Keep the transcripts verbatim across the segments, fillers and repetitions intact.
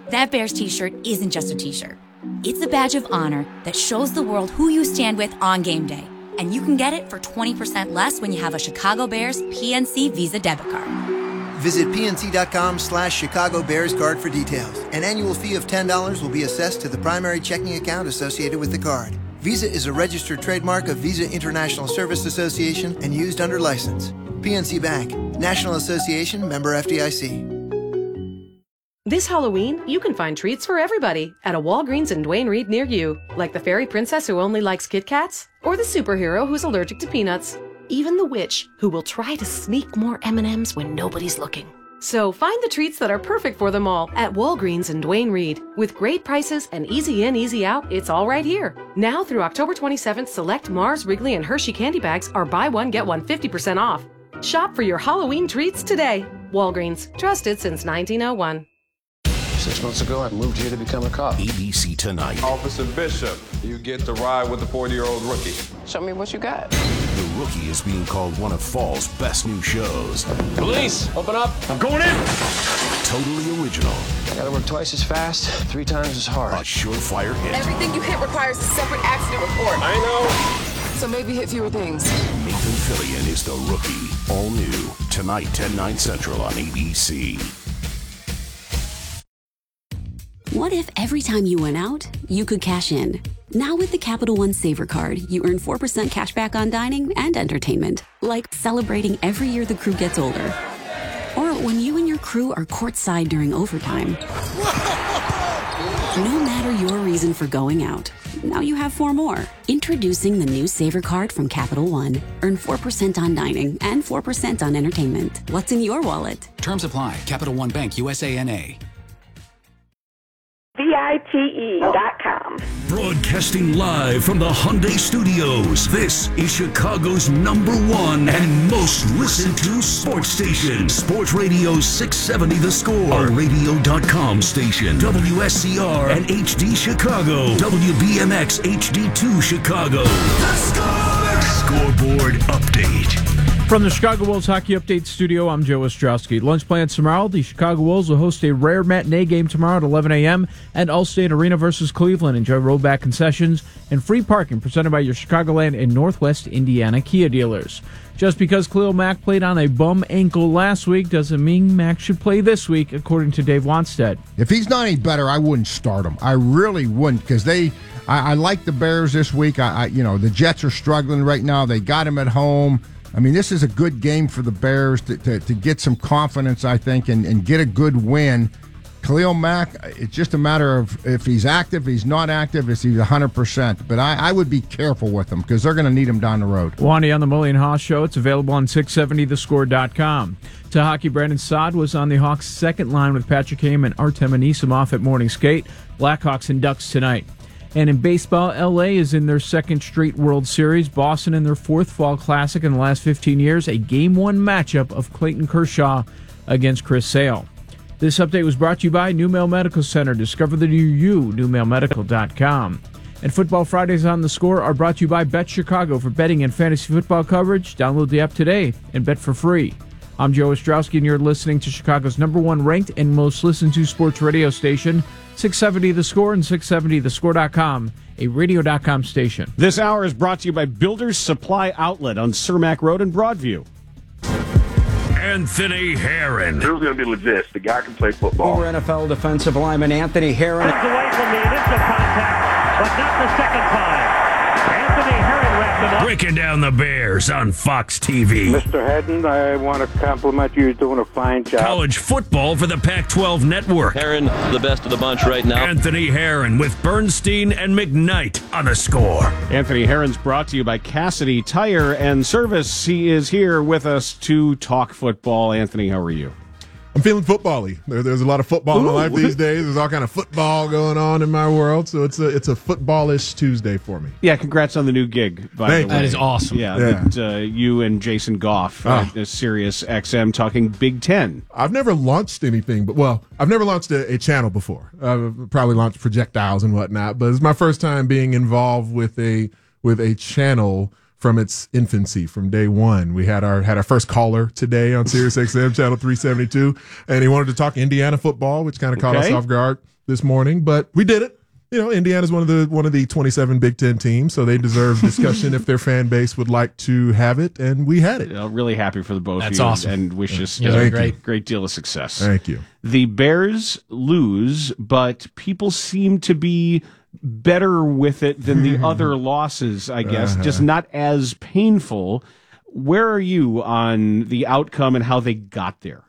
That Bears t-shirt isn't just a t-shirt. It's a badge of honor that shows the world who you stand with on game day. And you can get it for twenty percent less when you have a Chicago Bears P N C Visa debit card. Visit pnc.com slash Chicago Bears card for details. An annual fee of ten dollars will be assessed to the primary checking account associated with the card. Visa is a registered trademark of Visa International Service Association and used under license. P N C Bank, National Association, member F D I C. This Halloween, you can find treats for everybody at a Walgreens in Duane Reade near you, like the fairy princess who only likes Kit Kats, or the superhero who's allergic to peanuts, even the witch who will try to sneak more M and M's when nobody's looking. So find the treats that are perfect for them all at Walgreens in Duane Reade. With great prices and easy in, easy out, it's all right here. Now through October twenty-seventh, select Mars, Wrigley, and Hershey candy bags are buy one, get one fifty percent off. Shop for your Halloween treats today. Walgreens, trusted since nineteen oh one. Six months ago, I moved here to become a cop. A B C Tonight. Officer Bishop, you get to ride with the forty-year-old rookie. Show me what you got. The Rookie is being called one of fall's best new shows. Police, open up. I'm going in. Totally original. I gotta work twice as fast, three times as hard. A surefire hit. Everything you hit requires a separate accident report. I know. So maybe hit fewer things. Nathan Fillion is The Rookie. All new. Tonight, ten, nine Central on A B C. What if every time you went out, you could cash in? Now with the Capital One Saver Card, you earn four percent cash back on dining and entertainment, like celebrating every year the crew gets older. Or when you and your crew are courtside during overtime. No matter your reason for going out, now you have four more. Introducing the new Saver Card from Capital One. Earn four percent on dining and four percent on entertainment. What's in your wallet? Terms apply. Capital One Bank, U S A N A. V I T E dot com. Broadcasting live from the Hyundai Studios, this is Chicago's number one and most listened to sports station. Sports Radio six seventy The Score, a radio dot com station. W S C R and H D Chicago. W B M X H D two Chicago. The Score! Scoreboard update. From the Chicago Wolves Hockey Update Studio, I'm Joe Ostrowski. Lunch plans tomorrow. The Chicago Wolves will host a rare matinee game tomorrow at eleven a.m. at Allstate Arena versus Cleveland. Enjoy rollback concessions and free parking presented by your Chicagoland and Northwest Indiana Kia dealers. Just because Khalil Mack played on a bum ankle last week doesn't mean Mack should play this week, according to Dave Wanstead. If he's not any better, I wouldn't start him. I really wouldn't, because they, I, I like the Bears this week. I, I, you know, the Jets are struggling right now. They got him at home. I mean, this is a good game for the Bears to, to, to get some confidence, I think, and, and get a good win. Khalil Mack, it's just a matter of if he's active, he's not active, is he one hundred percent. But I, I would be careful with him because they're going to need him down the road. Wani on the Mully and Haas Show. It's available on six seventy the score dot com. To hockey, Brandon Saad was on the Hawks' second line with Patrick Kane and Artem Anisimov at morning skate. Blackhawks and Ducks tonight. And in baseball, L A is in their second straight World Series. Boston in their fourth Fall Classic in the last fifteen years. A Game one matchup of Clayton Kershaw against Chris Sale. This update was brought to you by New Mail Medical Center. Discover the new you, new mail medical dot com. And Football Fridays on the Score are brought to you by Bet Chicago. For betting and fantasy football coverage, download the app today and bet for free. I'm Joe Ostrowski, and you're listening to Chicago's number one ranked and most listened to sports radio station, six seventy The Score and six seventy the score dot com, a radio dot com station. This hour is brought to you by Builders Supply Outlet on Cermak Road in Broadview. Anthony Herron. Drew's going to be legit. The guy can play football. Former N F L defensive lineman Anthony Herron. Comes away from the initial contact, but not the second time. Anthony Herron wrapped him up. Breaking down the Bears on Fox T V. Mister Hedden, I want to compliment you. You're doing a fine job. College football for the Pac twelve Network. Herron, the best of the bunch right now. Anthony Herron with Bernstein and McKnight on The Score. Anthony Herron's brought to you by Cassidy Tire and Service. He is here with us to talk football. Anthony, how are you? I'm feeling football-y. There, there's a lot of football Ooh. in my life these days. There's all kind of football going on in my world, so it's a it's a footballish Tuesday for me. Yeah, congrats on the new gig, by Thank the way. That is awesome. Yeah, yeah. That, uh, you and Jason Goff oh. at Sirius X M talking Big Ten. I've never launched anything, but well, I've never launched a, a channel before. I've probably launched projectiles and whatnot, but it's my first time being involved with a with a channel from its infancy, from day one. We had our had our first caller today on Sirius X M channel three seventy-two, and he wanted to talk Indiana football, which kind of caught Okay. us off guard this morning, but we did it. You know, Indiana's one of the one of the twenty-seven Big Ten teams, so they deserve discussion if their fan base would like to have it, and we had it. You know, really happy for the both That's of you, awesome. and wish us Yeah, a Thank great, you. great deal of success. Thank you. The Bears lose, but people seem to be better with it than the other losses, I guess, Uh-huh. just not as painful. Where are you on the outcome and how they got there?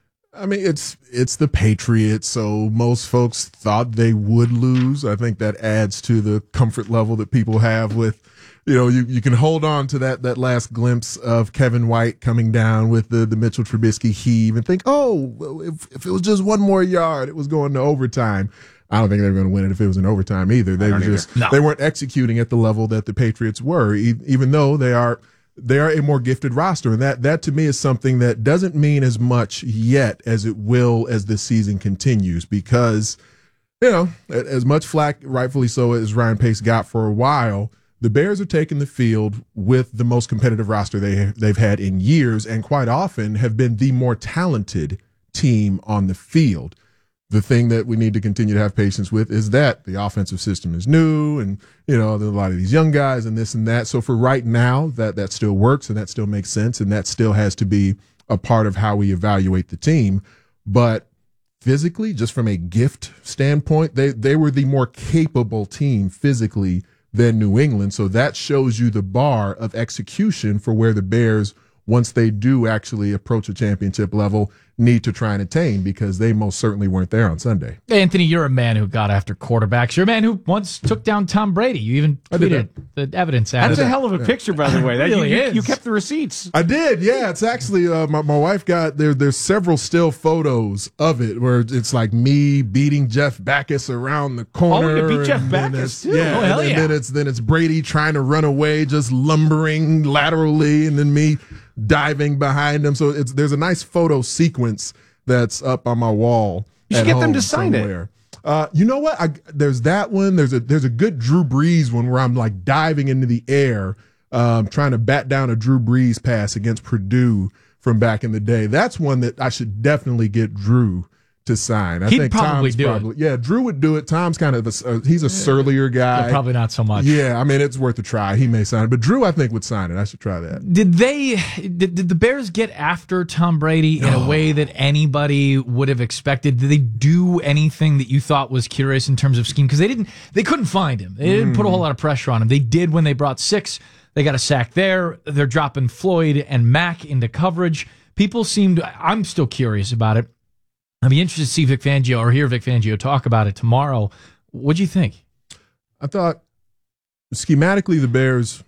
I mean, it's it's the Patriots, so most folks thought they would lose. I think that adds to the comfort level that people have with, you know, you, you can hold on to that that last glimpse of Kevin White coming down with the, the Mitchell Trubisky heave and think, oh, well, if, if it was just one more yard, it was going to overtime. I don't think they were going to win it if it was in overtime either. They were just No. they weren't executing at the level that the Patriots were, e- even though they are they are a more gifted roster, and that that to me is something that doesn't mean as much yet as it will as the season continues, because you know, as much flack, rightfully so, as Ryan Pace got for a while, the Bears are taking the field with the most competitive roster they they've had in years, and quite often have been the more talented team on the field. The thing that we need to continue to have patience with is that the offensive system is new, and you know, there's a lot of these young guys and this and that. So for right now, that that still works and that still makes sense, and that still has to be a part of how we evaluate the team. But physically, just from a gift standpoint, they they were the more capable team physically than New England. So that shows you the bar of execution for where the Bears, once they do actually approach a championship level, need to try and attain, because they most certainly weren't there on Sunday. Anthony, you're a man who got after quarterbacks. You're a man who once took down Tom Brady. You even I did tweeted the evidence out That's of a it. hell of a picture, by the way. That, Really you, you, is. you kept the receipts. I did, yeah. It's actually uh, my my wife got there. There's several still photos of it where it's like me beating Jeff Backus around the corner. Oh, you beat Jeff and then Backus, it's- too. Yeah, Oh, hell and yeah. then it's then it's Brady trying to run away, just lumbering laterally, and then me diving behind him. So it's there's a nice photo sequence that's up on my wall. You should at get them home to sign it. somewhere. Uh, you know what? I, there's that one. There's a there's a good Drew Brees one where I'm like diving into the air, um, trying to bat down a Drew Brees pass against Purdue from back in the day. That's one that I should definitely get Drew to sign. I He'd think probably Tom's do it. probably yeah. Drew would do it. Tom's kind of a, uh, he's a surlier guy. Yeah, probably not so much. Yeah, I mean it's worth a try. He may sign it, but Drew I think would sign it. I should try that. Did they? Did, did the Bears get after Tom Brady in a way that anybody would have expected? Did they do anything that you thought was curious in terms of scheme? Because they didn't. They couldn't find him. They didn't put a whole lot of pressure on him. They did when they brought six. They got a sack there. They're dropping Floyd and Mack into coverage. People seemed. I'm still curious about it. I'd be interested to see Vic Fangio or hear Vic Fangio talk about it tomorrow. What'd you think? I thought schematically the Bears,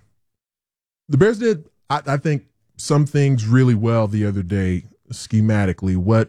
the Bears did, I, I think, some things really well the other day schematically. What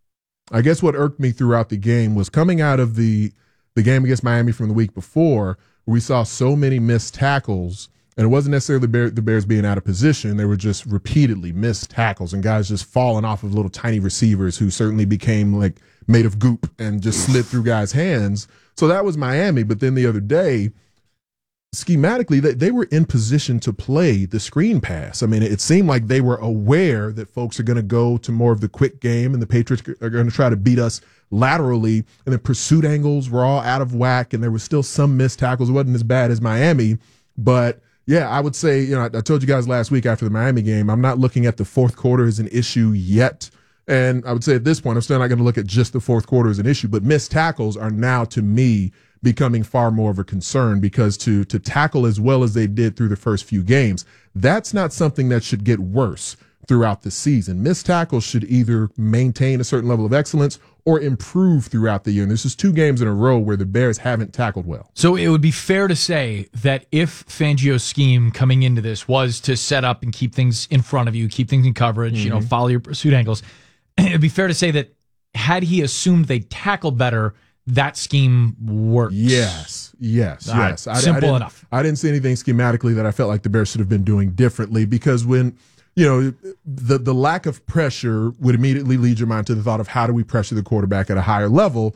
I guess what irked me throughout the game was coming out of the the game against Miami from the week before, where we saw so many missed tackles. And it wasn't necessarily the, Bear, the Bears being out of position. They were just repeatedly missed tackles and guys just falling off of little tiny receivers who certainly became like made of goop and just slid through guys' hands. So that was Miami. But then the other day, schematically, they, they were in position to play the screen pass. I mean, it seemed like they were aware that folks are going to go to more of the quick game and the Patriots are going to try to beat us laterally. And the pursuit angles were all out of whack and there was still some missed tackles. It wasn't as bad as Miami, but yeah, I would say, you know, I, I told you guys last week after the Miami game, I'm not looking at the fourth quarter as an issue yet. And I would say at this point, I'm still not going to look at just the fourth quarter as an issue, but missed tackles are now, to me, becoming far more of a concern, because to to tackle as well as they did through the first few games, that's not something that should get worse throughout the season. Missed tackles should either maintain a certain level of excellence or improve throughout the year. And this is two games in a row where the Bears haven't tackled well. So it would be fair to say that if Fangio's scheme coming into this was to set up and keep things in front of you, keep things in coverage, mm-hmm. you know, follow your pursuit angles, it would be fair to say that had he assumed they tackle better, that scheme works. Yes, yes, All right, yes. I, simple I didn't, enough. I didn't see anything schematically that I felt like the Bears should have been doing differently, because when, you know, the the lack of pressure would immediately lead your mind to the thought of how do we pressure the quarterback at a higher level.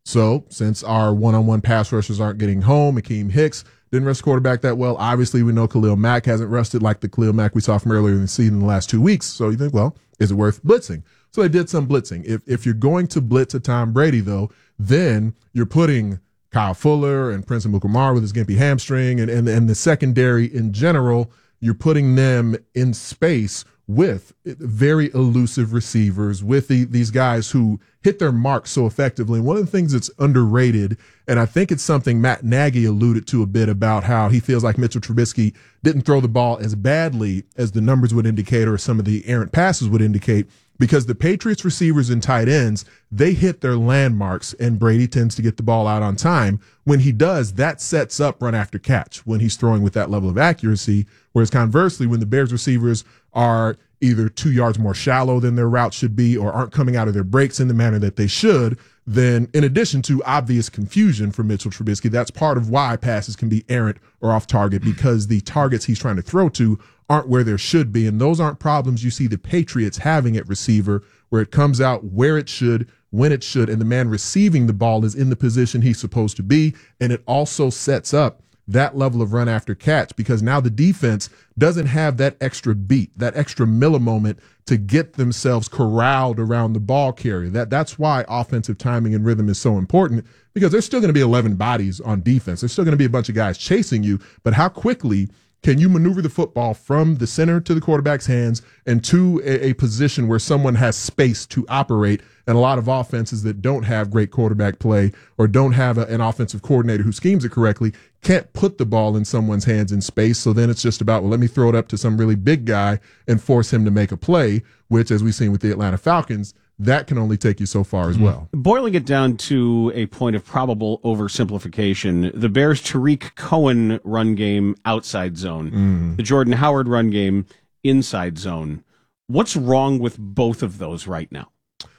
So since our one-on-one pass rushers aren't getting home, Akeem Hicks didn't rush the quarterback that well. Obviously, we know Khalil Mack hasn't rushed like the Khalil Mack we saw from earlier in the season in the last two weeks. So you think, well, is it worth blitzing? So they did some blitzing. If if you're going to blitz a Tom Brady, though, then you're putting Kyle Fuller and Prince Amukamara with his gimpy hamstring and, and, and the secondary in general, you're putting them in space with very elusive receivers, with the, these guys who hit their mark so effectively. And one of the things that's underrated, and I think it's something Matt Nagy alluded to a bit about how he feels like Mitchell Trubisky didn't throw the ball as badly as the numbers would indicate or some of the errant passes would indicate, because the Patriots receivers and tight ends, they hit their landmarks, and Brady tends to get the ball out on time. When he does, that sets up run after catch when he's throwing with that level of accuracy. Whereas conversely, when the Bears receivers are either two yards more shallow than their route should be or aren't coming out of their breaks in the manner that they should, then in addition to obvious confusion for Mitchell Trubisky, that's part of why passes can be errant or off target, because the targets he's trying to throw to aren't where there should be. And those aren't problems you see the Patriots having at receiver, where it comes out where it should, when it should, and the man receiving the ball is in the position he's supposed to be. And it also sets up that level of run after catch, because now the defense doesn't have that extra beat, that extra millimoment to get themselves corralled around the ball carrier. That that's why offensive timing and rhythm is so important, because there's still going to be eleven bodies on defense. There's still going to be a bunch of guys chasing you, but how quickly can you maneuver the football from the center to the quarterback's hands and to a, a position where someone has space to operate? And a lot of offenses that don't have great quarterback play or don't have a, an offensive coordinator who schemes it correctly can't put the ball in someone's hands in space. So then it's just about, well, let me throw it up to some really big guy and force him to make a play, which, as we've seen with the Atlanta Falcons, that can only take you so far as well. Boiling it down to a point of probable oversimplification, the Bears' Tariq Cohen run game outside zone, mm. the Jordan Howard run game inside zone. What's wrong with both of those right now?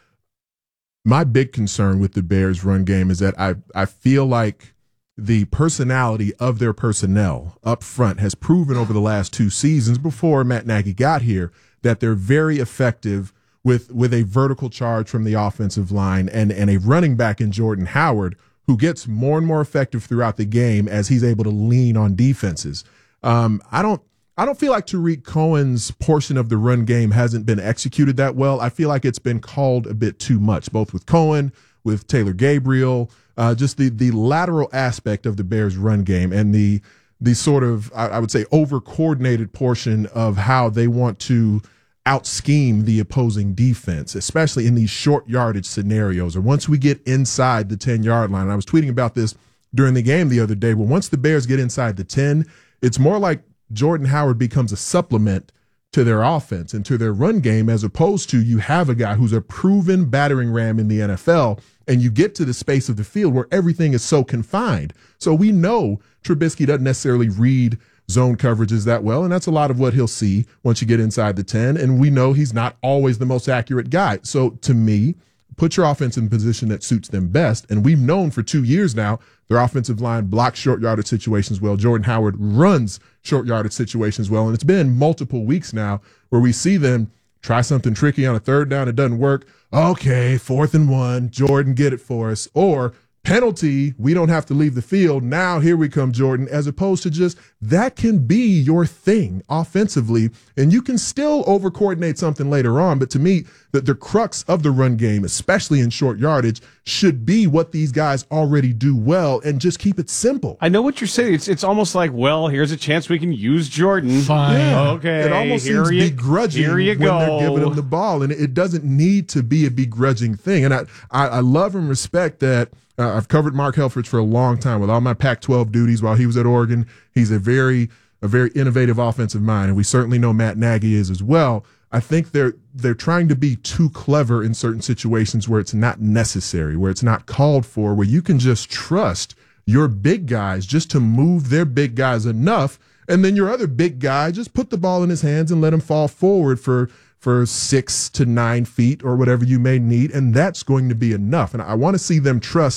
My big concern with the Bears' run game is that I, I feel like the personality of their personnel up front has proven over the last two seasons before Matt Nagy got here that they're very effective with with a vertical charge from the offensive line and, and a running back in Jordan Howard who gets more and more effective throughout the game as he's able to lean on defenses. Um, I don't I don't feel like Tariq Cohen's portion of the run game hasn't been executed that well. I feel like it's been called a bit too much, both with Cohen, with Taylor Gabriel, uh, just the the lateral aspect of the Bears' run game and the the sort of, I, I would say, over-coordinated portion of how they want to out-scheme the opposing defense, especially in these short yardage scenarios or once we get inside the ten-yard line. And I was tweeting about this during the game the other day, where once the Bears get inside the ten, it's more like Jordan Howard becomes a supplement to their offense and to their run game, as opposed to you have a guy who's a proven battering ram in the N F L, and you get to the space of the field where everything is so confined. So we know Trubisky doesn't necessarily read zone coverages that well, and that's a lot of what he'll see once you get inside the ten, and we know he's not always the most accurate guy. So to me, put your offense in a position that suits them best, and we've known for two years now their offensive line blocks short yardage situations well. Jordan Howard runs short yardage situations well, and it's been multiple weeks now where we see them try something tricky on a third down, it doesn't work. Okay, fourth and one, Jordan, get it for us. Or penalty, we don't have to leave the field. Now here we come, Jordan, as opposed to just that can be your thing offensively, and you can still over-coordinate something later on. But to me, the, the crux of the run game, especially in short yardage, should be what these guys already do well and just keep it simple. I know what you're saying. It's it's almost like, well, here's a chance we can use Jordan. Fine. Yeah. Okay. It almost here seems you, begrudging here you when go. they're giving him the ball, and it doesn't need to be a begrudging thing. And I, I, I love and respect that. Uh, I've covered Mark Helfrich for a long time with all my Pac twelve duties while he was at Oregon. He's a very a very innovative offensive mind, and we certainly know Matt Nagy is as well. I think they're they're trying to be too clever in certain situations where it's not necessary, where it's not called for, where you can just trust your big guys just to move their big guys enough, and then your other big guy just put the ball in his hands and let him fall forward for for six to nine feet or whatever you may need, and that's going to be enough. And I want to see them trust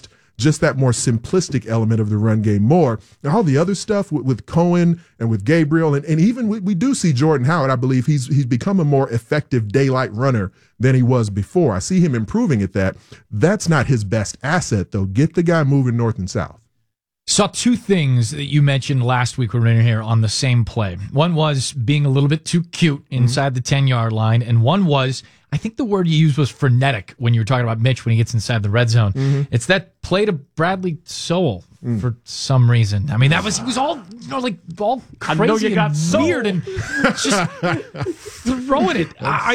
just that more simplistic element of the run game more. Now, all the other stuff with, with Cohen and with Gabriel, and, and even we, we do see Jordan Howard, I believe he's he's become a more effective daylight runner than he was before. I see him improving at that. That's not his best asset, though. Get the guy moving north and south. Saw two things that you mentioned last week when we were in here on the same play. One was being a little bit too cute inside mm-hmm. the ten-yard line, and one was, I think the word you used was frenetic when you were talking about Mitch when he gets inside the red zone. Mm-hmm. It's that play to Bradley Sowell mm. for some reason. I mean, that was, he was all, you know, like, all crazy I know you and got weird and just throwing it. I,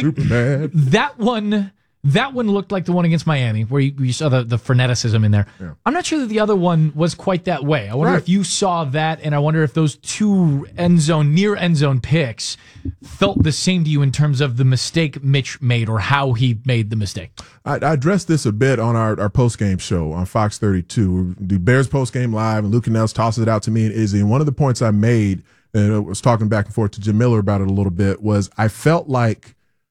that one... That one looked like the one against Miami, where you, you saw the, the freneticism in there. Yeah. I'm not sure that the other one was quite that way. I wonder right. if you saw that, and I wonder if those two end zone, near end zone picks felt the same to you in terms of the mistake Mitch made or how he made the mistake. I, I addressed this a bit on our, our post-game show on Fox thirty-two. We do Bears post-game live, and Luke Nels tosses it out to me and Izzy. And one of the points I made, and I was talking back and forth to Jim Miller about it a little bit, was I felt like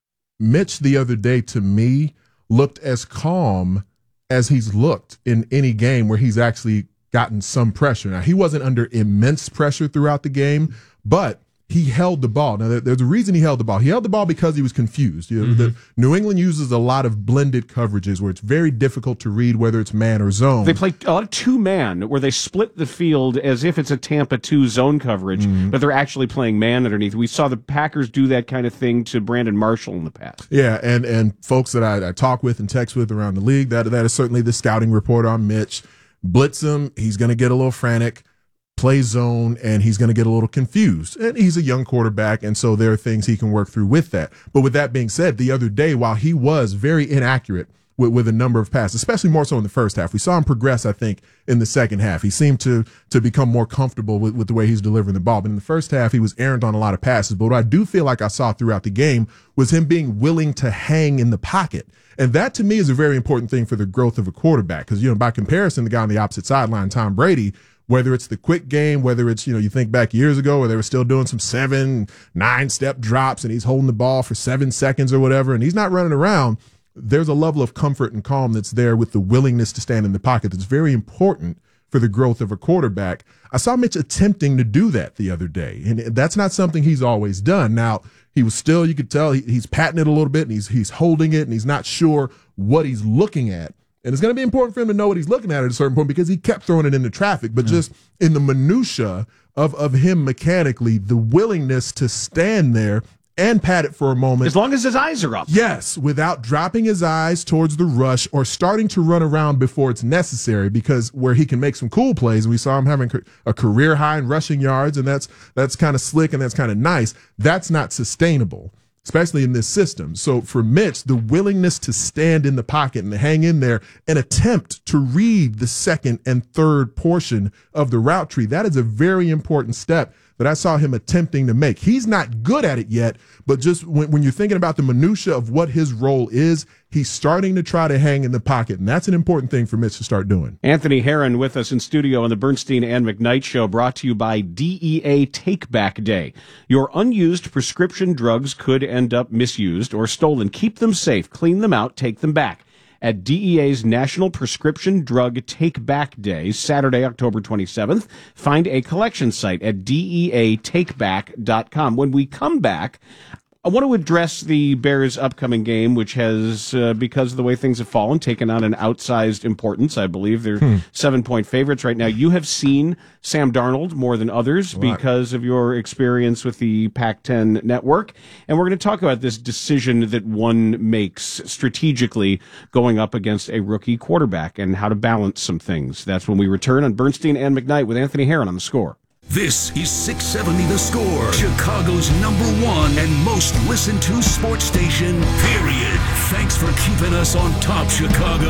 Mitch the other day, to me, looked as calm as he's looked in any game where he's actually gotten some pressure. Now, he wasn't under immense pressure throughout the game, but he held the ball. Now, there's a reason he held the ball. He held the ball because he was confused. You know, mm-hmm. the, New England uses a lot of blended coverages where it's very difficult to read whether it's man or zone. They play a lot of two-man where they split the field as if it's a Tampa two zone coverage, mm-hmm. but they're actually playing man underneath. We saw the Packers do that kind of thing to Brandon Marshall in the past. Yeah, and and folks that I, I talk with and text with around the league, that that is certainly the scouting report on Mitch. Blitz him, he's going to get a little frantic. Play zone, and he's going to get a little confused. And he's a young quarterback, and so there are things he can work through with that. But with that being said, the other day, while he was very inaccurate with, with a number of passes, especially more so in the first half, we saw him progress, I think, in the second half. He seemed to to become more comfortable with, with the way he's delivering the ball. But in the first half, he was errant on a lot of passes. But what I do feel like I saw throughout the game was him being willing to hang in the pocket. And that, to me, is a very important thing for the growth of a quarterback. Because, you know, by comparison, the guy on the opposite sideline, Tom Brady, whether it's the quick game, whether it's, you know, you think back years ago where they were still doing some seven, nine step drops and he's holding the ball for seven seconds or whatever, and he's not running around, there's a level of comfort and calm that's there with the willingness to stand in the pocket that's very important for the growth of a quarterback. I saw Mitch attempting to do that the other day, and that's not something he's always done. Now, he was still, you could tell he, he's patting it a little bit, and he's he's holding it, and he's not sure what he's looking at. And it's going to be important for him to know what he's looking at at a certain point because he kept throwing it into traffic. But yeah. just in the minutia of, of him mechanically, the willingness to stand there and pat it for a moment. As long as his eyes are up. Yes, without dropping his eyes towards the rush or starting to run around before it's necessary, because where he can make some cool plays, and we saw him having a career high in rushing yards, and that's that's kind of slick and that's kind of nice. That's not sustainable, especially in this system. So for Mitch, the willingness to stand in the pocket and to hang in there and attempt to read the second and third portion of the route tree, that is a very important step that I saw him attempting to make. He's not good at it yet, but just when, when you're thinking about the minutia of what his role is, he's starting to try to hang in the pocket, and that's an important thing for Mitch to start doing. Anthony Herron with us in studio on the Bernstein and McKnight Show, brought to you by D E A Take Back Day. Your unused prescription drugs could end up misused or stolen. Keep them safe, clean them out, take them back. At D E A's National Prescription Drug Take Back Day, Saturday, October twenty-seventh. Find a collection site at D E A take back dot com. When we come back, I want to address the Bears' upcoming game, which has, uh, because of the way things have fallen, taken on an outsized importance. I believe they're hmm. seven-point favorites right now. You have seen Sam Darnold more than others because of your experience with the Pac ten network. And we're going to talk about this decision that one makes strategically going up against a rookie quarterback and how to balance some things. That's when we return on Bernstein and McKnight with Anthony Herron on The Score. This is six seventy The Score, Chicago's number one and most listened to sports station, period. Thanks for keeping us on top, Chicago.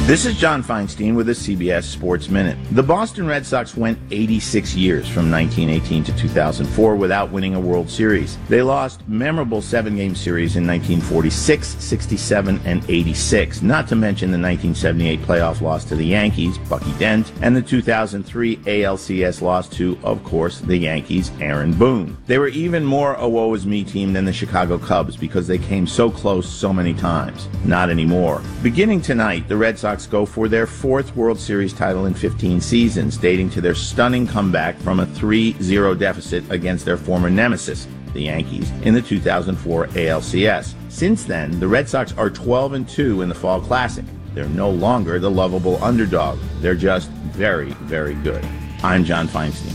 This is John Feinstein with a C B S Sports Minute. The Boston Red Sox went eighty-six years from nineteen eighteen to two thousand four without winning a World Series. They lost memorable seven-game series in nineteen forty-six, sixty-seven, and eighty-six, not to mention the nineteen seventy-eight playoff loss to the Yankees, Bucky Dent, and the two thousand three A L C S loss to, of course, the Yankees, Aaron Boone. They were even more a woe-is-me team than the Chicago Cubs because they came so close so many times. Not anymore. Beginning tonight, the Red Sox go for their fourth World Series title in fifteen seasons, dating to their stunning comeback from a three zero deficit against their former nemesis, the Yankees, in the two thousand four A L C S. Since then, the Red Sox are twelve and two in the Fall Classic. They're no longer the lovable underdog. They're just very, very good. I'm John Feinstein.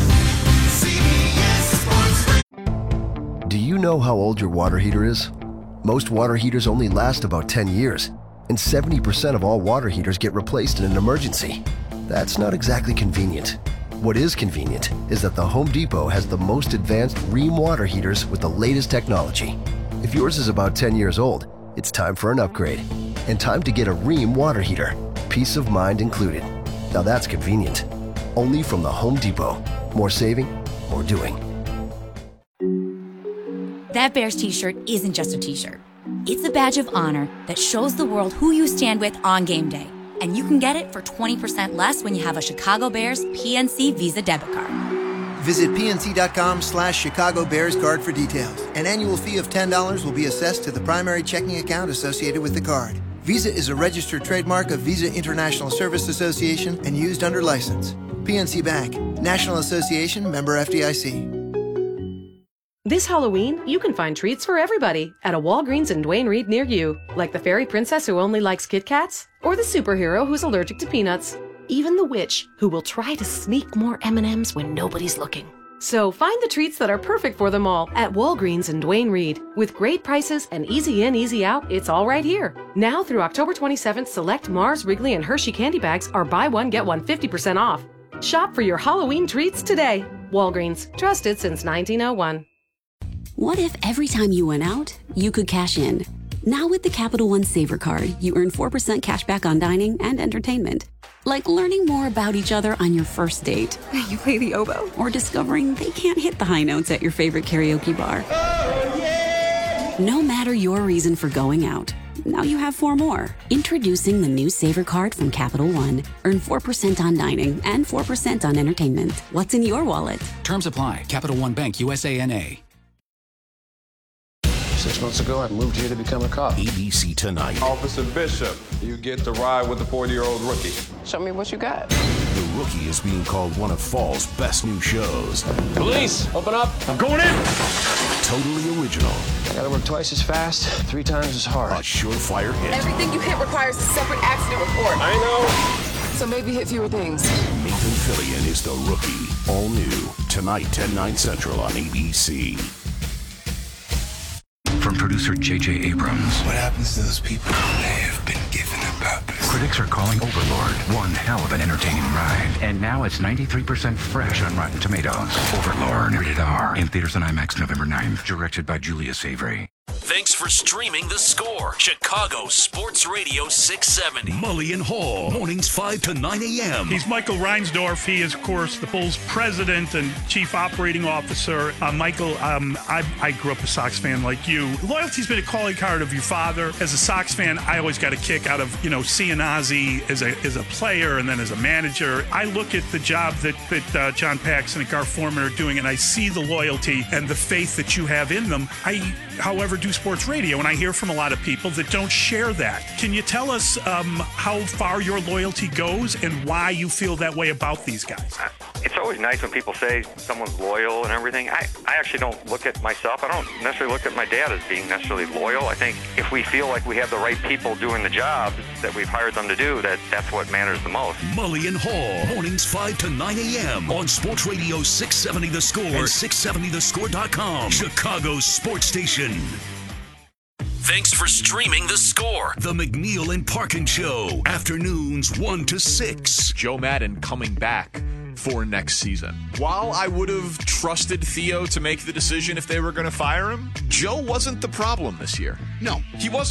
Do you know how old your water heater is? Most water heaters only last about ten years, and seventy percent of all water heaters get replaced in an emergency. That's not exactly convenient. What is convenient is that the Home Depot has the most advanced Rheem water heaters with the latest technology. If yours is about ten years old, it's time for an upgrade. And time to get a Rheem water heater. Peace of mind included. Now that's convenient. Only from the Home Depot. More saving, more doing. That Bears t-shirt isn't just a t-shirt. It's a badge of honor that shows the world who you stand with on game day. And you can get it for twenty percent less when you have a Chicago Bears P N C Visa debit card. Visit pnc.com slash Chicago Bears card for details. An annual fee of ten dollars will be assessed to the primary checking account associated with the card. Visa is a registered trademark of Visa International Service Association and used under license. P N C Bank, National Association, member F D I C. This Halloween, you can find treats for everybody at a Walgreens in Duane Reade near you, like the fairy princess who only likes Kit Kats, or the superhero who's allergic to peanuts, even the witch who will try to sneak more M and M's when nobody's looking. So find the treats that are perfect for them all at Walgreens in Duane Reade. With great prices and easy in, easy out, it's all right here. Now through October twenty-seventh, select Mars, Wrigley, and Hershey candy bags are buy one, get one fifty percent off. Shop for your Halloween treats today. Walgreens, trusted since nineteen oh one. What if every time you went out, you could cash in? Now with the Capital One Saver Card, you earn four percent cash back on dining and entertainment. Like learning more about each other on your first date. You play the oboe? Or discovering they can't hit the high notes at your favorite karaoke bar. Oh, yeah! No matter your reason for going out, now you have four more. Introducing the new Saver Card from Capital One. Earn four percent on dining and four percent on entertainment. What's in your wallet? Terms apply. Capital One Bank, U S A N A. Six months ago, I moved here to become a cop. A B C Tonight. Officer Bishop, you get to ride with the forty-year-old rookie. Show me what you got. The Rookie is being called one of fall's best new shows. Police, open up. I'm going in. Totally original. I gotta work twice as fast, three times as hard. A surefire hit. Everything you hit requires a separate accident report. I know. So maybe hit fewer things. Nathan Fillion is The Rookie. All new. Tonight, ten, nine Central on A B C. From producer J J Abrams. What happens to those people when they have been given a purpose? Critics are calling Overlord one hell of an entertaining ride. And now it's ninety-three percent fresh on Rotten Tomatoes. Overlord, rated R. In theaters on IMAX November ninth. Directed by Julius Avery. Thanks for streaming The Score, Chicago Sports Radio six seventy. Mully and Hall, mornings five to nine a.m. He's Michael Reinsdorf. He is, of course, the Bulls president and chief operating officer. Uh, Michael, um, I, I grew up a Sox fan like you. Loyalty's been a calling card of your father. As a Sox fan, I always got a kick out of, you know, seeing Ozzie as a, as a player and then as a manager. I look at the job that, that uh, John Paxson and Gar Forman are doing, and I see the loyalty and the faith that you have in them. I, however, do sports radio, and I hear from a lot of people that don't share that. Can you tell us um, how far your loyalty goes and why you feel that way about these guys? It's always nice when people say someone's loyal and everything. I, I actually don't look at myself. I don't necessarily look at my dad as being necessarily loyal. I think if we feel like we have the right people doing the job that we've hired them to do, that that's what matters the most. Mully and Hall, mornings five to nine a.m. on Sports Radio six seventy The Score and six seventy the score dot com, Chicago's sports station. Thanks for streaming The Score, the McNeil and Parkin Show, afternoons one to six. Joe Madden coming back for next season. While I would have trusted Theo to make the decision if they were going to fire him, Joe wasn't the problem this year. No, he wasn't.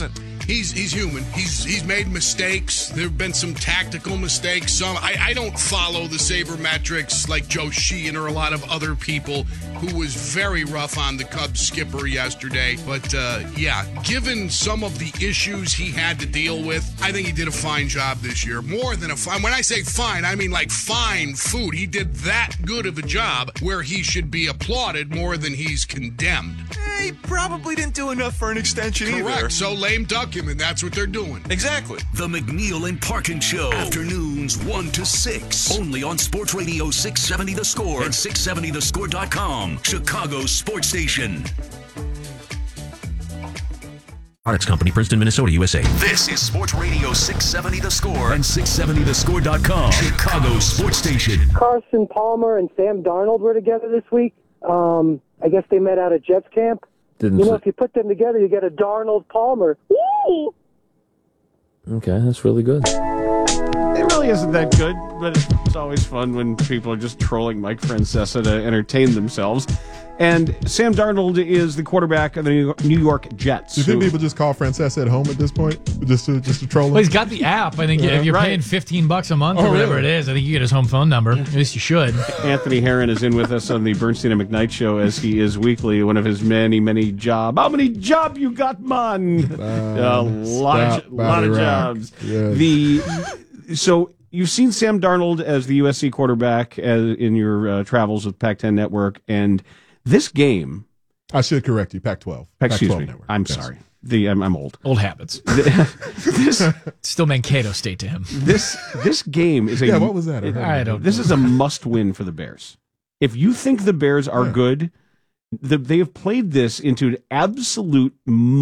he's he's human. He's he's made mistakes. There have been some tactical mistakes. Some I, I don't follow the sabermetrics like Joe Sheehan or a lot of other people, who was very rough on the Cubs skipper yesterday. But uh, yeah, given some of the issues he had to deal with, I think he did a fine job this year. More than a fine. When I say fine, I mean like fine food. He did that good of a job where he should be applauded more than he's condemned. He probably didn't do enough for an extension Correct. either. So lame duck him, and that's what they're doing. Exactly. The McNeil and Parkin Show. Afternoons one to six. Only on Sports Radio six seventy The Score and six seventy the score dot com. Chicago's sports station. Products Company, Princeton, Minnesota, U S A. This is Sports Radio six seventy The Score and six seventy the score dot com. Chicago's sports station. Carson Palmer and Sam Darnold were together this week. Um, I guess they met out at Jets camp. Didn't you know, see- if you put them together, you get a Darnold Palmer. Woo! Okay, that's really good. It really isn't that good, but it's always fun when people are just trolling Mike Francesa to entertain themselves. And Sam Darnold is the quarterback of the New York Jets. Do you think who- people just call Francesa at home at this point, just to just to troll him? Well, he's got the app. I think Yeah. if you're Right. paying fifteen bucks a month Oh, or whatever really? it is, I think you get his home phone number. At least you should. Anthony Herron is in with us on the Bernstein and McKnight Show, as he is weekly. One of his many, many job. How many job you got, man? Uh, a lot of, stop, lot of Bobby Rock. jobs. Yes. The so you've seen Sam Darnold as the U S C quarterback as, in your uh, travels with Pac ten Network, and this game. I should correct you, Pac twelve. Excuse Pac twelve me. Network. I'm Yes. sorry. The I'm, I'm old. Old habits. this Still Mankato State to him. this this game is a Yeah, what was that? I it- heard I about don't. This is a must-win for the Bears. If you think the Bears are Yeah. good, the, they have played this into an absolute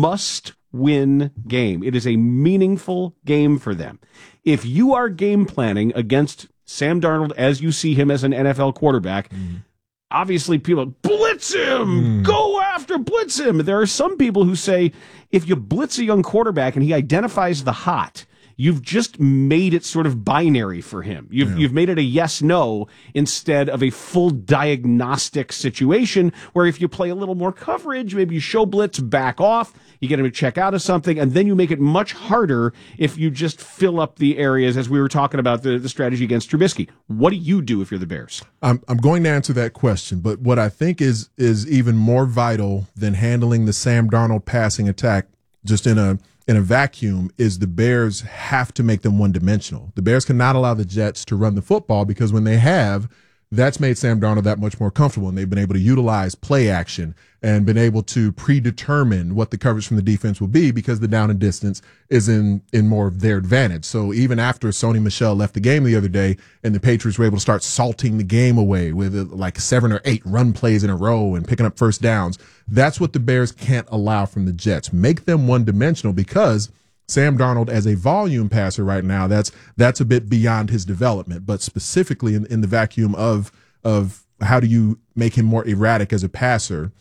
must-win game. It is a meaningful game for them. If you are game planning against Sam Darnold as you see him as an N F L quarterback, obviously people blitz him, go after, blitz him. There are some people who say if you blitz a young quarterback and he identifies the hot, you've just made it sort of binary for him. You've Yeah. you've made it a yes no instead of a full diagnostic situation where if you play a little more coverage, maybe you show blitz, back off, you get him to check out of something, and then you make it much harder if you just fill up the areas, as we were talking about the, the strategy against Trubisky. What do you do if you're the Bears? I'm I'm going to answer that question, but what I think is is even more vital than handling the Sam Darnold passing attack just in a in a vacuum is the Bears have to make them one dimensional. The Bears cannot allow the Jets to run the football because when they have, that's made Sam Darnold that much more comfortable, and they've been able to utilize play action and been able to predetermine what the coverage from the defense will be because the down and distance is in, in more of their advantage. So even after Sony Michel left the game the other day and the Patriots were able to start salting the game away with uh, like seven or eight run plays in a row and picking up first downs, that's what the Bears can't allow from the Jets. Make them one-dimensional because Sam Darnold as a volume passer right now, that's that's a bit beyond his development, but specifically in, in the vacuum of of how do you make him more erratic as a passer,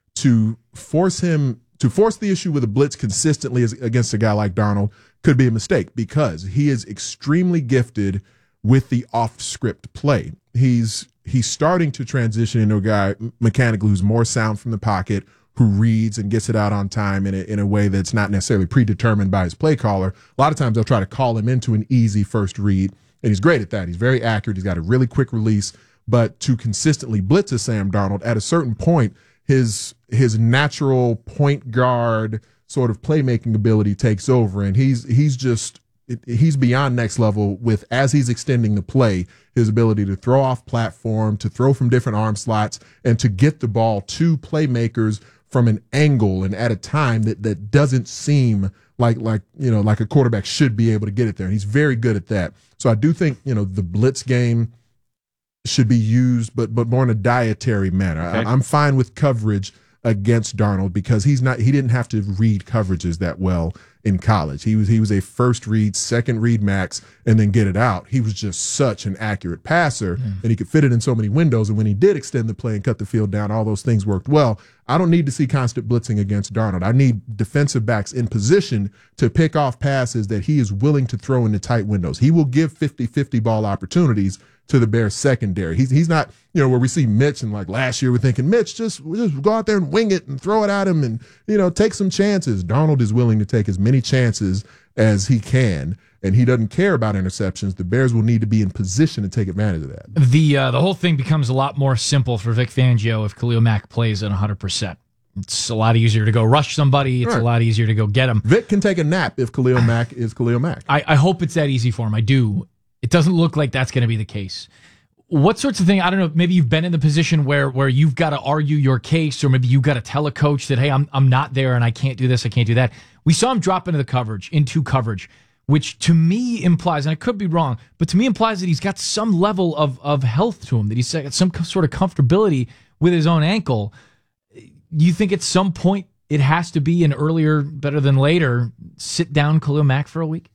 to force him to force the issue with a blitz consistently as, against a guy like Darnold could be a mistake because he is extremely gifted with the off-script play. He's he's starting to transition into a guy mechanically who's more sound from the pocket, who reads and gets it out on time in a, in a way that's not necessarily predetermined by his play caller. A lot of times they'll try to call him into an easy first read, and he's great at that. He's very accurate. He's got a really quick release, but to consistently blitz a Sam Darnold, at a certain point, his his natural point guard sort of playmaking ability takes over, and he's he's just he's beyond next level with, as he's extending the play, his ability to throw off platform, to throw from different arm slots, and to get the ball to playmakers from an angle and at a time that, that doesn't seem like, like, you know, like a quarterback should be able to get it there. And he's very good at that. So I do think, you know, the blitz game should be used, but, but more in a dietary manner. Okay. I, I'm fine with coverage against Darnold because he's not, he didn't have to read coverages that well in college. He was, he was a first read, second read max, and then get it out. He was just such an accurate passer mm. and he could fit it in so many windows. And when he did extend the play and cut the field down, all those things worked well. I don't need to see constant blitzing against Darnold. I need defensive backs in position to pick off passes that he is willing to throw into tight windows. He will give fifty-fifty ball opportunities to the Bears secondary. He's he's not, you know, where we see Mitch and like last year we're thinking, Mitch, just, just go out there and wing it and throw it at him and, you know, take some chances. Darnold is willing to take as many chances as he can, and he doesn't care about interceptions. The Bears will need to be in position to take advantage of that. The uh, the whole thing becomes a lot more simple for Vic Fangio if Khalil Mack plays at one hundred percent. It's a lot easier to go rush somebody. It's right. a lot easier to go get him. Vic can take a nap if Khalil Mack is Khalil Mack. I, I hope it's that easy for him. I do. It doesn't look like that's going to be the case. What sorts of thing? I don't know. Maybe you've been in the position where where you've got to argue your case, or maybe you've got to tell a coach that, hey, I'm I'm not there and I can't do this, I can't do that. We saw him drop into the coverage, into coverage, which to me implies, and I could be wrong, but to me implies that he's got some level of of health to him, that he's got some sort of comfortability with his own ankle. Do you think at some point it has to be an earlier, better than later, sit down Khalil Mack for a week?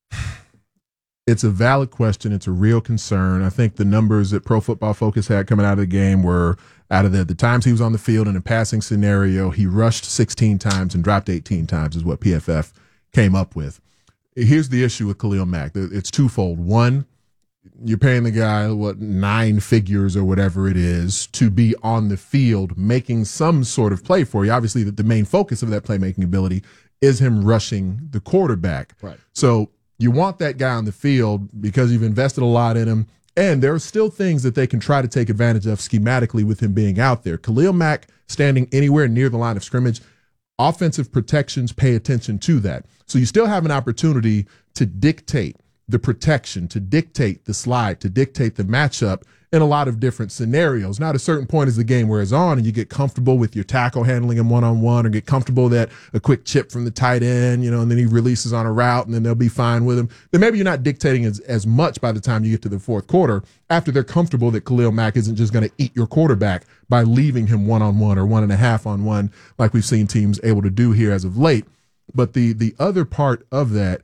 It's a valid question. It's a real concern. I think the numbers that Pro Football Focus had coming out of the game were out of the, the times he was on the field in a passing scenario, he rushed sixteen times and dropped eighteen times is what P F F came up with. Here's the issue with Khalil Mack. It's twofold. One, you're paying the guy, what, nine figures or whatever it is to be on the field making some sort of play for you. Obviously, the, the main focus of that playmaking ability is him rushing the quarterback. Right. So you want that guy on the field because you've invested a lot in him, and there are still things that they can try to take advantage of schematically with him being out there. Khalil Mack standing anywhere near the line of scrimmage, offensive protections pay attention to that. So you still have an opportunity to dictate the protection, to dictate the slide, to dictate the matchup in a lot of different scenarios. Now, at a certain point as the game wears on and you get comfortable with your tackle handling him one-on-one, or get comfortable that a quick chip from the tight end, you know, and then he releases on a route and then they'll be fine with him, then maybe you're not dictating as, as much by the time you get to the fourth quarter, after they're comfortable that Khalil Mack isn't just going to eat your quarterback by leaving him one-on-one or one and a half on one like we've seen teams able to do here as of late. But the the other part of that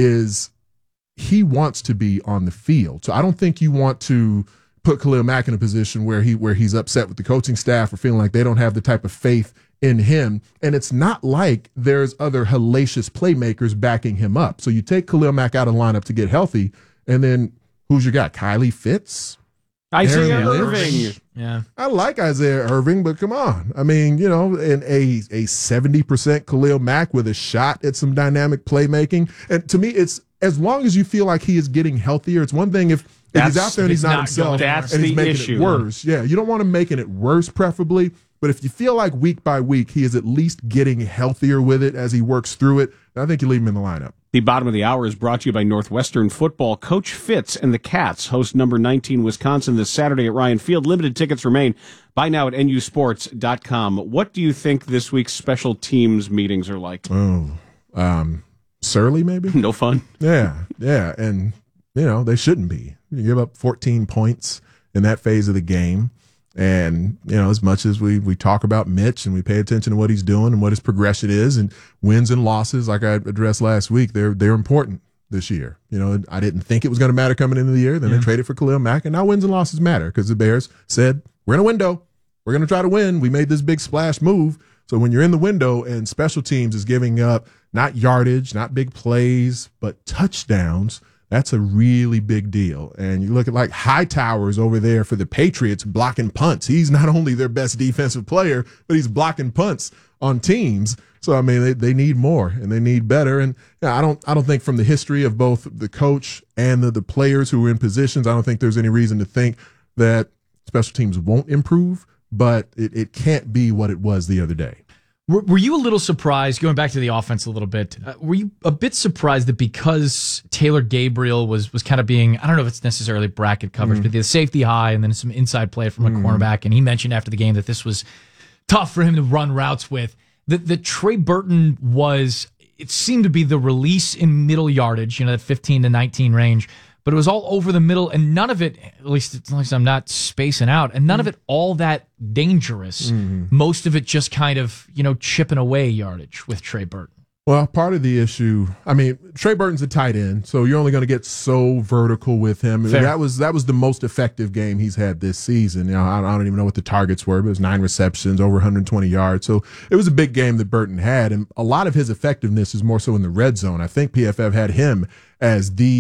is he wants to be on the field. So I don't think you want to put Khalil Mack in a position where he where he's upset with the coaching staff or feeling like they don't have the type of faith in him. And it's not like there's other hellacious playmakers backing him up. So you take Khalil Mack out of the lineup to get healthy, and then who's your guy? Kylie Fitz? Isaiah Irving. Yeah. I like Isaiah Irving, but come on. I mean, you know, in a a seventy percent Khalil Mack with a shot at some dynamic playmaking. And to me, it's as long as you feel like he is getting healthier. It's one thing if, if he's out there and he's, he's not, not himself that's and he's the making issue. it worse. Yeah, you don't want him making it worse, preferably. But if you feel like week by week he is at least getting healthier with it as he works through it, I think you leave him in the lineup. The bottom of the hour is brought to you by Northwestern Football. Coach Fitz and the Cats host number nineteen Wisconsin this Saturday at Ryan Field. Limited tickets remain. Buy now at N U sports dot com. What do you think this week's special teams meetings are like? Oh, um, surly maybe? No fun. Yeah, yeah. And, you know, they shouldn't be. You give up fourteen points in that phase of the game. And, you know, as much as we, we talk about Mitch and we pay attention to what he's doing and what his progression is, and wins and losses, like I addressed last week, they're they're important this year. You know, I didn't think it was going to matter coming into the year. Then yeah. they traded for Khalil Mack, and now wins and losses matter because the Bears said, we're in a window. We're going to try to win. We made this big splash move. So when you're in the window and special teams is giving up not yardage, not big plays, but touchdowns, that's a really big deal. And you look at like Hightower's over there for the Patriots blocking punts. He's not only their best defensive player, but he's blocking punts on teams. So, I mean, they, they need more and they need better. And yeah, I don't I don't think from the history of both the coach and the, the players who are in positions, I don't think there's any reason to think that special teams won't improve, but it, it can't be what it was the other day. Were, were you a little surprised, going back to the offense a little bit, uh, were you a bit surprised that because Taylor Gabriel was was kind of being, I don't know if it's necessarily bracket coverage, mm. but the safety high and then some inside play from a mm. cornerback, and he mentioned after the game that this was tough for him to run routes with, that, that Trey Burton was, it seemed to be the release in middle yardage, you know, that fifteen to nineteen range, but it was all over the middle, and none of it, at least, at least I'm not spacing out, and none mm. of it all that dangerous. Mm. Most of it just kind of, you know, chipping away yardage with Trey Burton. Well, part of the issue, I mean, Trey Burton's a tight end, so you're only going to get so vertical with him. Fair. That was that was the most effective game he's had this season. You know, I don't even know what the targets were, but it was nine receptions, over one hundred twenty yards. So it was a big game that Burton had, and a lot of his effectiveness is more so in the red zone. I think P F F had him as the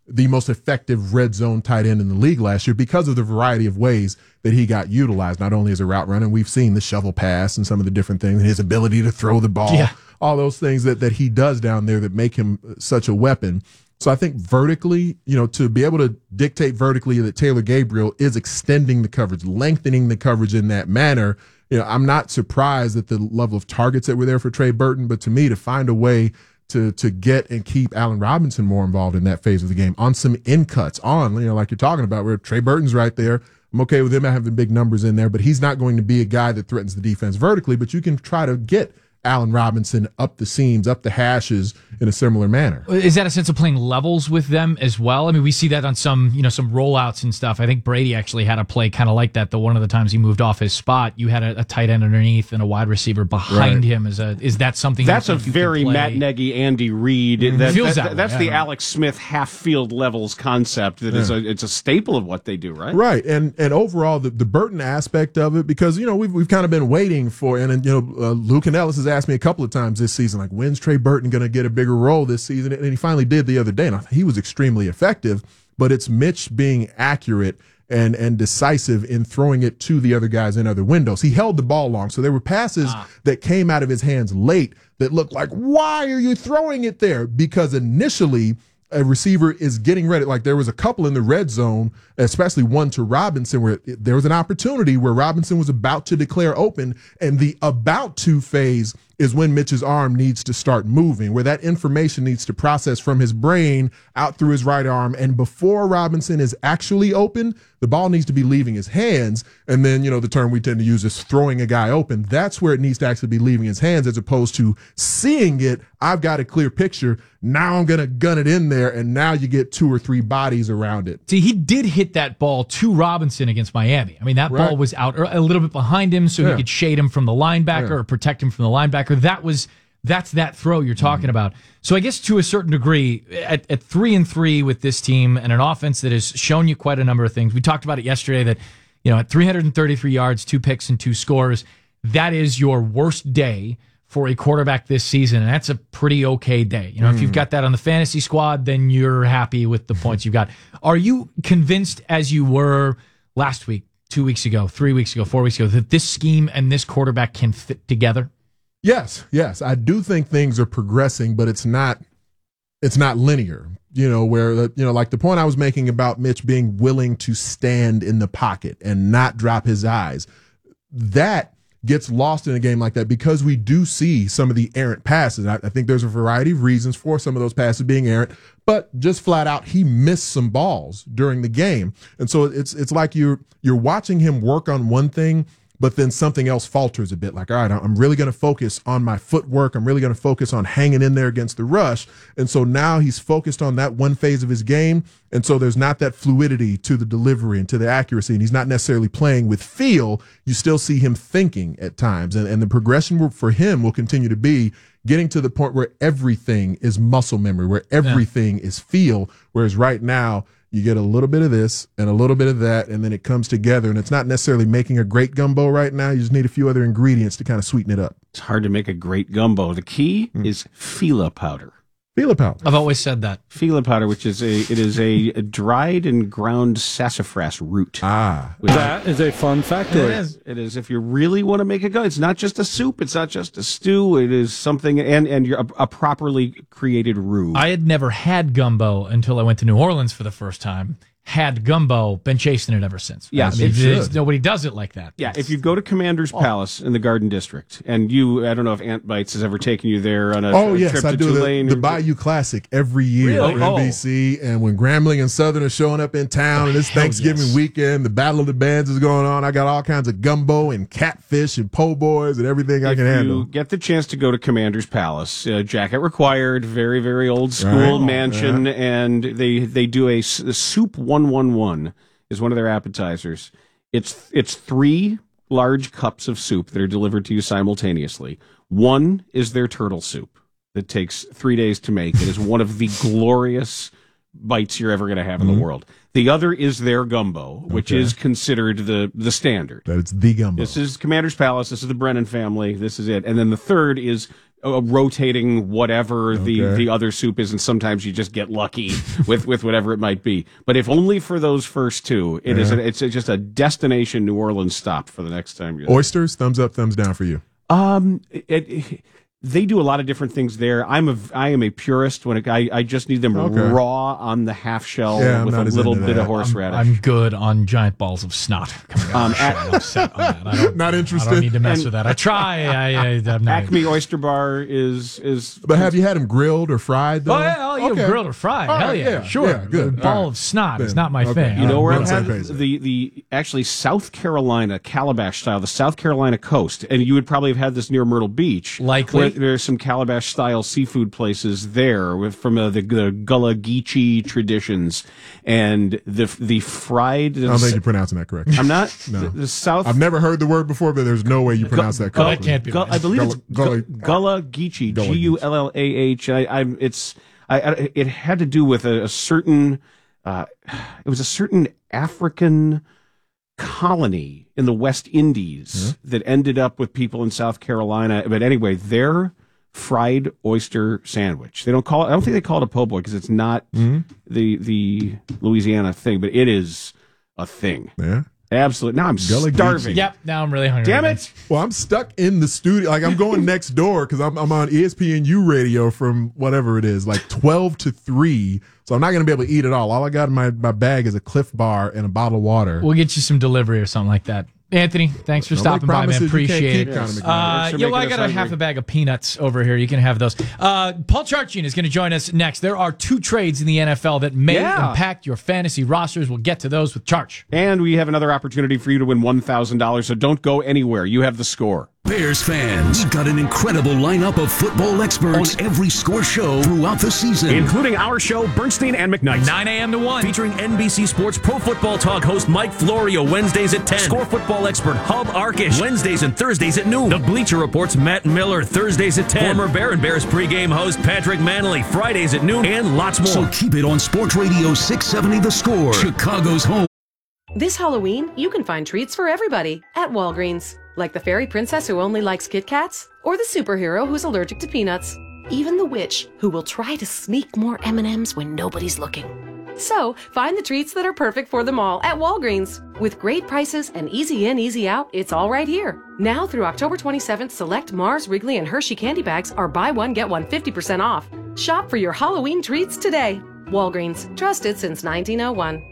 the most effective red zone tight end in the league last year because of the variety of ways that he got utilized, not only as a route runner. We've seen the shovel pass and some of the different things, and his ability to throw the ball, Yeah. all those things that, that he does down there that make him such a weapon. So I think vertically, you know, to be able to dictate vertically that Taylor Gabriel is extending the coverage, lengthening the coverage in that manner, you know, I'm not surprised at the level of targets that were there for Trey Burton, but to me, to find a way to to get and keep Allen Robinson more involved in that phase of the game on some in cuts on, you know, like you're talking about, where Trey Burton's right there. I'm okay with him having big numbers in there, but he's not going to be a guy that threatens the defense vertically, but you can try to get Allen Robinson up the seams, up the hashes in a similar manner. Is that a sense of playing levels with them as well? I mean, we see that on some, you know, some rollouts and stuff. I think Brady actually had a play kind of like that. The one of the times he moved off his spot, you had a, a tight end underneath and a wide receiver behind Right. him. Is a is that something? That's you a think you very can play? Matt Nagy, Andy Reid. Mhm. That, Feels that- that way, that's I the don't know. Alex Smith half field levels concept. That is Yeah. a it's a staple of what they do, right? Right, and and overall the, the Burton aspect of it, because you know we've we've kind of been waiting for, and, and you know uh, Luke and Ellis has asked me a couple of times this season, like, when's Trey Burton going to get a bigger role this season? And he finally did the other day, and I- he was extremely effective. But it's Mitch being accurate and and decisive in throwing it to the other guys in other windows. He held the ball long, so there were passes Ah. that came out of his hands late that looked like, why are you throwing it there? Because initially a receiver is getting ready. Like there was a couple in the red zone, especially one to Robinson, where it, there was an opportunity where Robinson was about to declare open, and the about to phase is when Mitch's arm needs to start moving, where that information needs to process from his brain out through his right arm. And before Robinson is actually open, the ball needs to be leaving his hands. And then, you know, the term we tend to use is throwing a guy open. That's where it needs to actually be leaving his hands, as opposed to seeing it. I've got a clear picture. Now I'm going to gun it in there. And now you get two or three bodies around it. See, he did hit that ball to Robinson against Miami. I mean, that Right. ball was out a little bit behind him, so Yeah. he could shade him from the linebacker Yeah. or protect him from the linebacker. That was that's that throw you're talking Mm-hmm. about. So I guess to a certain degree, at, at three and three with this team and an offense that has shown you quite a number of things. We talked about it yesterday that, you know, at three hundred thirty-three yards, two picks and two scores, that is your worst day for a quarterback this season, and that's a pretty okay day. You know, if you've Mm. got that on the fantasy squad, then you're happy with the points you've got. Are you convinced, as you were last week, two weeks ago, three weeks ago, four weeks ago, that this scheme and this quarterback can fit together? Yes, yes, I do think things are progressing, but it's not it's not linear. You know, where the, you know, like the point I was making about Mitch being willing to stand in the pocket and not drop his eyes, that gets lost in a game like that because we do see some of the errant passes. I, I think there's a variety of reasons for some of those passes being errant, but just flat out, he missed some balls during the game, and so it's it's like you're you're watching him work on one thing, but then something else falters a bit. Like, all right, I'm really going to focus on my footwork. I'm really going to focus on hanging in there against the rush. And so now he's focused on that one phase of his game. And so there's not that fluidity to the delivery and to the accuracy. And he's not necessarily playing with feel. You still see him thinking at times. And, and the progression for him will continue to be getting to the point where everything is muscle memory, where everything is feel. Whereas right now, you get a little bit of this and a little bit of that, and then it comes together. And it's not necessarily making a great gumbo right now. You just need a few other ingredients to kind of sweeten it up. It's hard to make a great gumbo. The key is Fila powder. Fila powder. I've always said that. Fila powder, which is a it is a, a dried and ground sassafras root. Ah, that is a fun factoid. It is. It is. If you really want to make a gumbo, it's not just a soup. It's not just a stew. It is something, and and you're a, a properly created roux. I had never had gumbo until I went to New Orleans for the first time. Had gumbo, been chasing it ever since. Yeah, I mean, it should. it's- nobody does it like that. Yeah, if you go to Commander's Palace in the Garden District, and you, I don't know if Ant Bites has ever taken you there on a, Oh, a yes, trip I to do Tulane. the, the Bayou Classic every year Really? for Oh. N B C. And when Grambling and Southern are showing up in town, and it's hell Thanksgiving yes. weekend, the Battle of the Bands is going on. I got all kinds of gumbo and catfish and po' boys and everything I if can you handle. get the chance to go to Commander's Palace, uh, jacket required, very, very old school Right. mansion, and they they do a, s- a soup one one one is one of their appetizers. It's it's three large cups of soup that are delivered to you simultaneously. One is their turtle soup that takes three days to make. It is one of the glorious bites you're ever going to have in Mhm. the world. The other is their gumbo, which Okay. is considered the the standard. That it's the gumbo. This is Commander's Palace. This is the Brennan family. This is it. And then the third is uh, rotating whatever the, Okay. the other soup is, and sometimes you just get lucky with, with whatever it might be. But if only for those first two, it is Yeah. a, it's a, just a destination New Orleans stop for the next time you're there. Oysters, thumbs up, thumbs down for you. Um, it, it, they do a lot of different things there. I'm a I am a purist when it, I I just need them Okay. raw on the half shell Yeah, I'm with a not as little into bit that. of horseradish. I'm good on giant balls of snot coming out. Um, of the shell. I'm upset on that. I don't, Not I interested. don't need to mess And- with that. I try. I, I, I'm not. Acme Oyster Bar is is. But have you had them grilled or fried, though? Oh, yeah, oh, you Okay. grilled or fried. All Hell right, yeah, yeah, sure. yeah, good. A ball All right. of snot is Then, not my okay. thing. You know where We're I've on the had same page. the the actually South Carolina Calabash style, the South Carolina coast, and you would probably have had this near Myrtle Beach. Likely. where there's some Calabash style seafood places there with from uh, the, the Gullah Geechee traditions, and the the fried. I don't think you're pronouncing that correctly. I'm not. No. The, the South. I've never heard the word before, but there's no way you pronounce that Gull- correctly. that can't be Gull- right. I believe it's Gullah- Gu- Gullah Geechee, Gullah G U L L A H. I, I'm. It's. I, I. It had to do with a, a certain. Uh, it was a certain African colony in the West Indies that ended up with people in South Carolina. But anyway, their fried oyster sandwich. They don't call it. I don't think they call it a po' boy because it's not the the Louisiana thing, but it is a thing. Yeah. Absolutely. Now I'm Gullah starving. Yep. Now I'm really hungry. Damn again. it. Well, I'm stuck in the studio. Like, I'm going next door because I'm, I'm on E S P N U radio from whatever it is, like twelve to three. So I'm not going to be able to eat it all. All I got in my, my bag is a Cliff Bar and a bottle of water. We'll get you some delivery or something like that. Anthony, thanks for Don't stopping make by, man. promises you can't Appreciate keep, it. Conor McGregor. Uh, Thanks for yeah, well, I making got us a half hungry. a bag of peanuts over here. You can have those. Uh, Paul Charchian is going to join us next. There are two trades in the N F L that may Yeah. impact your fantasy rosters. We'll get to those with Charch. And we have another opportunity for you to win one thousand dollars, so don't go anywhere. You have the score. Bears fans, we've got an incredible lineup of football experts on every score show throughout the season. Including our show, Bernstein and McKnight. nine a.m. to one. Featuring N B C Sports Pro Football Talk host Mike Florio, Wednesdays at ten. Score football expert Hub Arkish, Wednesdays and Thursdays at noon. The Bleacher Report's Matt Miller, Thursdays at ten. Former Bear and Bears pregame host Patrick Manley, Fridays at noon, and lots more. So keep it on Sports Radio six seventy The Score, Chicago's home. This Halloween, you can find treats for everybody at Walgreens. Like the fairy princess who only likes Kit Kats, or the superhero who's allergic to peanuts. Even the witch who will try to sneak more M and M's when nobody's looking. So, find the treats that are perfect for them all at Walgreens. With great prices and easy in, easy out, it's all right here. Now through October twenty-seventh, select Mars, Wrigley, and Hershey candy bags are buy one, get one fifty percent off. Shop for your Halloween treats today. Walgreens, trusted since nineteen oh one.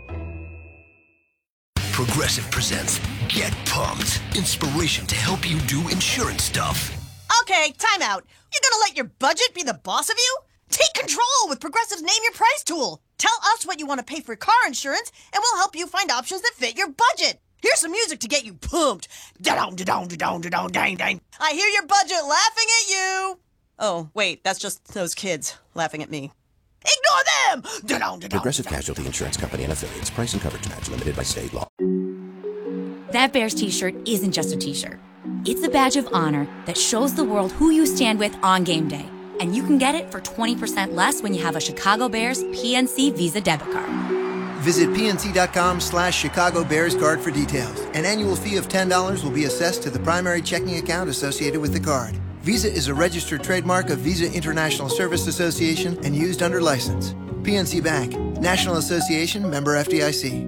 Progressive presents Get Pumped. Inspiration to help you do insurance stuff. Okay, time out. You're gonna let your budget be the boss of you? Take control with Progressive's Name Your Price tool. Tell us what you want to pay for car insurance, and we'll help you find options that fit your budget. Here's some music to get you pumped. Da-dong, da-dong, da-dong, da-dong, dang, dang. I hear your budget laughing at you. Oh, wait, that's just those kids laughing at me. Ignore them! Da-dong, da-dong. Progressive Casualty Insurance Company and affiliates. Price and coverage match limited by state law. That Bears t-shirt isn't just a t-shirt. It's a badge of honor that shows the world who you stand with on game day. And you can get it for twenty percent less when you have a Chicago Bears P N C Visa debit card. Visit pnc.com slash Chicago Bears card for details. An annual fee of ten dollars will be assessed to the primary checking account associated with the card. Visa is a registered trademark of Visa International Service Association and used under license. P N C Bank, National Association, member F D I C.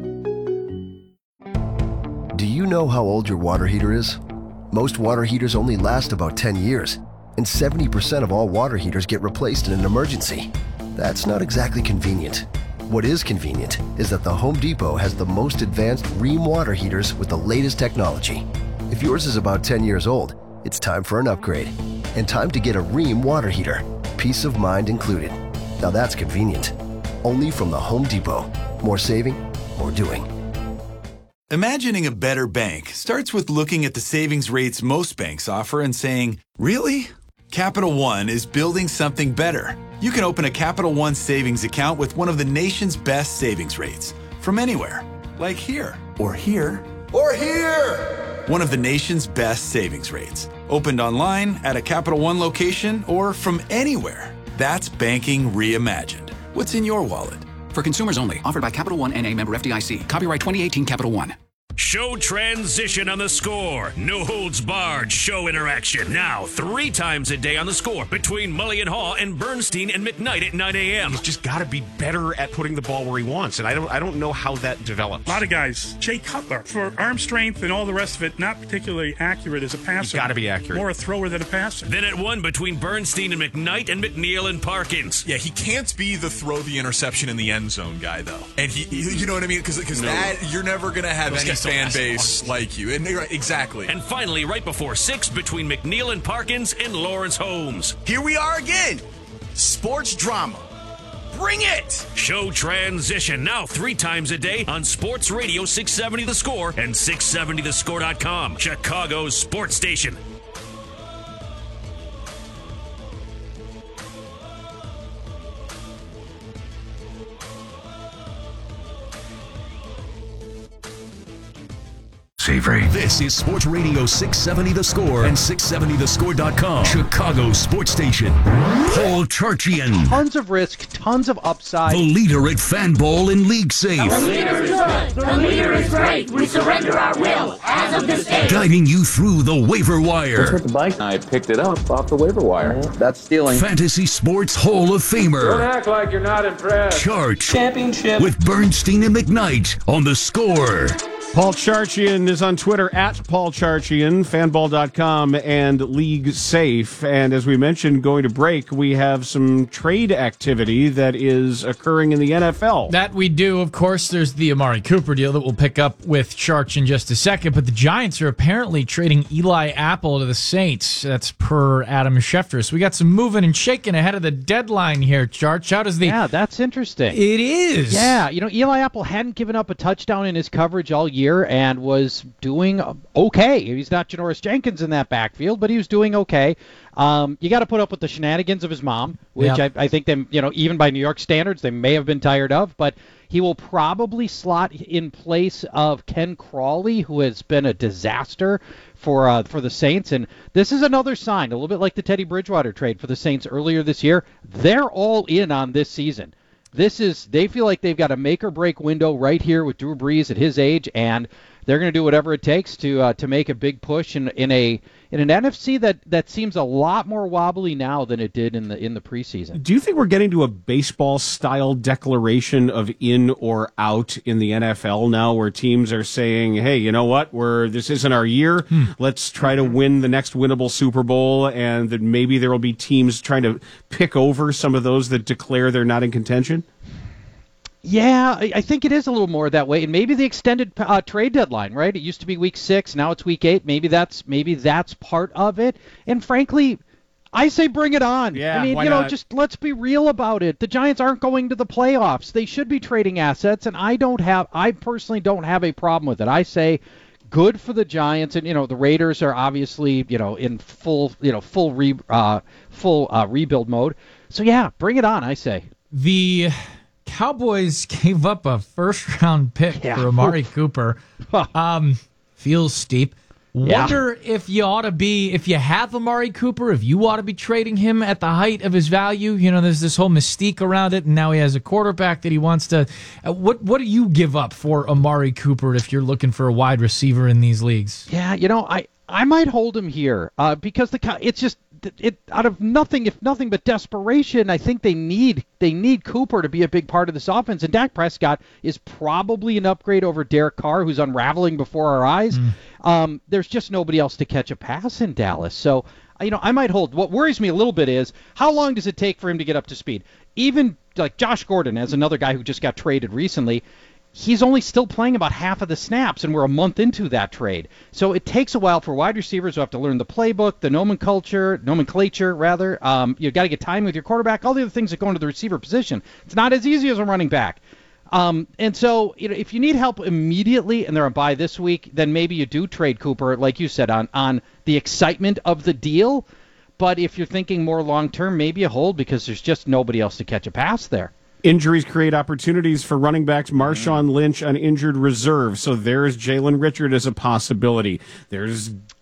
Do you know how old your water heater is? Most water heaters only last about ten years, and seventy percent of all water heaters get replaced in an emergency. That's not exactly convenient. What is convenient is that the Home Depot has the most advanced Rheem water heaters with the latest technology. If yours is about ten years old, it's time for an upgrade. And time to get a Rheem water heater. Peace of mind included. Now that's convenient. Only from the Home Depot. More saving, more doing. Imagining a better bank starts with looking at the savings rates most banks offer and saying, really? Capital One is building something better. You can open a Capital One savings account with one of the nation's best savings rates from anywhere, like here, or here, Or here! one of the nation's best savings rates. Opened online, at a Capital One location, or from anywhere. That's banking reimagined. What's in your wallet? For consumers only. Offered by Capital One N A member F D I C. Copyright twenty eighteen Capital One. Show transition on the Score. No holds barred show interaction. Now, three times a day on the Score between Mully and Haw and Bernstein and McKnight at nine a.m. He's just got to be better at putting the ball where he wants, and I don't I don't know how that develops. A lot of guys, Jay Cutler, for arm strength and all the rest of it, not particularly accurate as a passer. He's got to be accurate. More a thrower than a passer. Then at one between Bernstein and McKnight and McNeil and Parkins. Yeah, he can't be the throw the interception in the end zone guy, though. And he, he you know what I mean? Because because No. that, you're never going to have Those any guys don't fan last base like you. And they're- exactly. And finally, right before six between McNeil and Parkins and Lawrence Holmes. Here we are again. Sports drama. Bring it! Show transition now three times a day on Sports Radio six seventy The Score and six seventy the score dot com, Chicago's sports station. Savory. This is Sports Radio six seventy The Score and six seventy the score dot com, Chicago's sports station. Paul Charchian, Tons of risk, tons of upside. the leader at Fanball and League Safe. The leader is good. The leader is great. We surrender our will as of this day. Guiding you through the waiver wire. Just with the bike, I picked it up off the waiver wire. That's stealing. Fantasy Sports Hall of Famer. Don't act like you're not impressed. Charch. Championship. With Bernstein and McKnight on The Score. Paul Charchian is on Twitter at Paul Charchian, fanball dot com, and League Safe. And as we mentioned, going to break, we have some trade activity that is occurring in the N F L. That we do. Of course, there's the Amari Cooper deal that we'll pick up with Charch in just a second. But the Giants are apparently trading Eli Apple to the Saints. That's per Adam Schefter. So we got some moving and shaking ahead of the deadline here, Charch. How does the... Yeah, that's interesting. It is. Yeah, you know, Eli Apple hadn't given up a touchdown in his coverage all year and was doing okay. He's not Janoris Jenkins in that backfield, but he was doing okay. Um, you got to put up with the shenanigans of his mom, which Yep. I, I think them, you know, even by New York standards, they may have been tired of. But he will probably slot in place of Ken Crawley, who has been a disaster for uh, for the Saints. And this is another sign, a little bit like the Teddy Bridgewater trade for the Saints earlier this year. They're all in on this season. This is, they feel like they've got a make or break window right here with Drew Brees at his age, and they're going to do whatever it takes to uh, to make a big push in in a in an N F C that, that seems a lot more wobbly now than it did in the in the preseason. Do you think we're getting to a baseball-style declaration of in or out in the N F L now, where teams are saying, "Hey, you know what? We're this isn't our year. Hmm. Let's try to win the next winnable Super Bowl," and that maybe there will be teams trying to pick over some of those that declare they're not in contention? Yeah, I I think it is a little more that way, and maybe the extended uh, trade deadline, right? It used to be week six, now it's week eight. Maybe that's maybe that's part of it. And frankly, I say bring it on. Yeah, I mean, why you know, not? just let's be real about it. The Giants aren't going to the playoffs. They should be trading assets, and I don't have, I personally don't have a problem with it. I say good for the Giants, and you know, the Raiders are obviously, you know, in full, you know, full re, uh, full uh, rebuild mode. So yeah, bring it on. I say. The Cowboys gave up a first-round pick Yeah. for Amari Cooper. Um, feels steep. Yeah. Wonder if you ought to be, if you have Amari Cooper, if you ought to be trading him at the height of his value. You know, there's this whole mystique around it, and now he has a quarterback that he wants to. Uh, what what do you give up for Amari Cooper if you're looking for a wide receiver in these leagues? Yeah, you know, I, I might hold him here uh, because the Cow- it's just it out of nothing, if nothing but desperation. I think they need they need Cooper to be a big part of this offense, and Dak Prescott is probably an upgrade over Derek Carr, who's unraveling before our eyes. Mm. Um, there's just nobody else to catch a pass in Dallas, so you know I might hold. What worries me a little bit is how long does it take for him to get up to speed? Even like Josh Gordon, as another guy who just got traded recently. He's only still playing about half of the snaps, and we're a month into that trade. So it takes a while for wide receivers who have to learn the playbook, the nomenclature, nomenclature rather. Um, you've got to get time with your quarterback, all the other things that go into the receiver position. It's not as easy as a running back. Um, and so, you know, if you need help immediately and they're on bye this week, then maybe you do trade Cooper, like you said, on, on the excitement of the deal. But if you're thinking more long-term, maybe you hold because there's just nobody else to catch a pass there. Injuries create opportunities for running backs. Marshawn Lynch on injured reserve. So there's Jalen Richard as a possibility. There's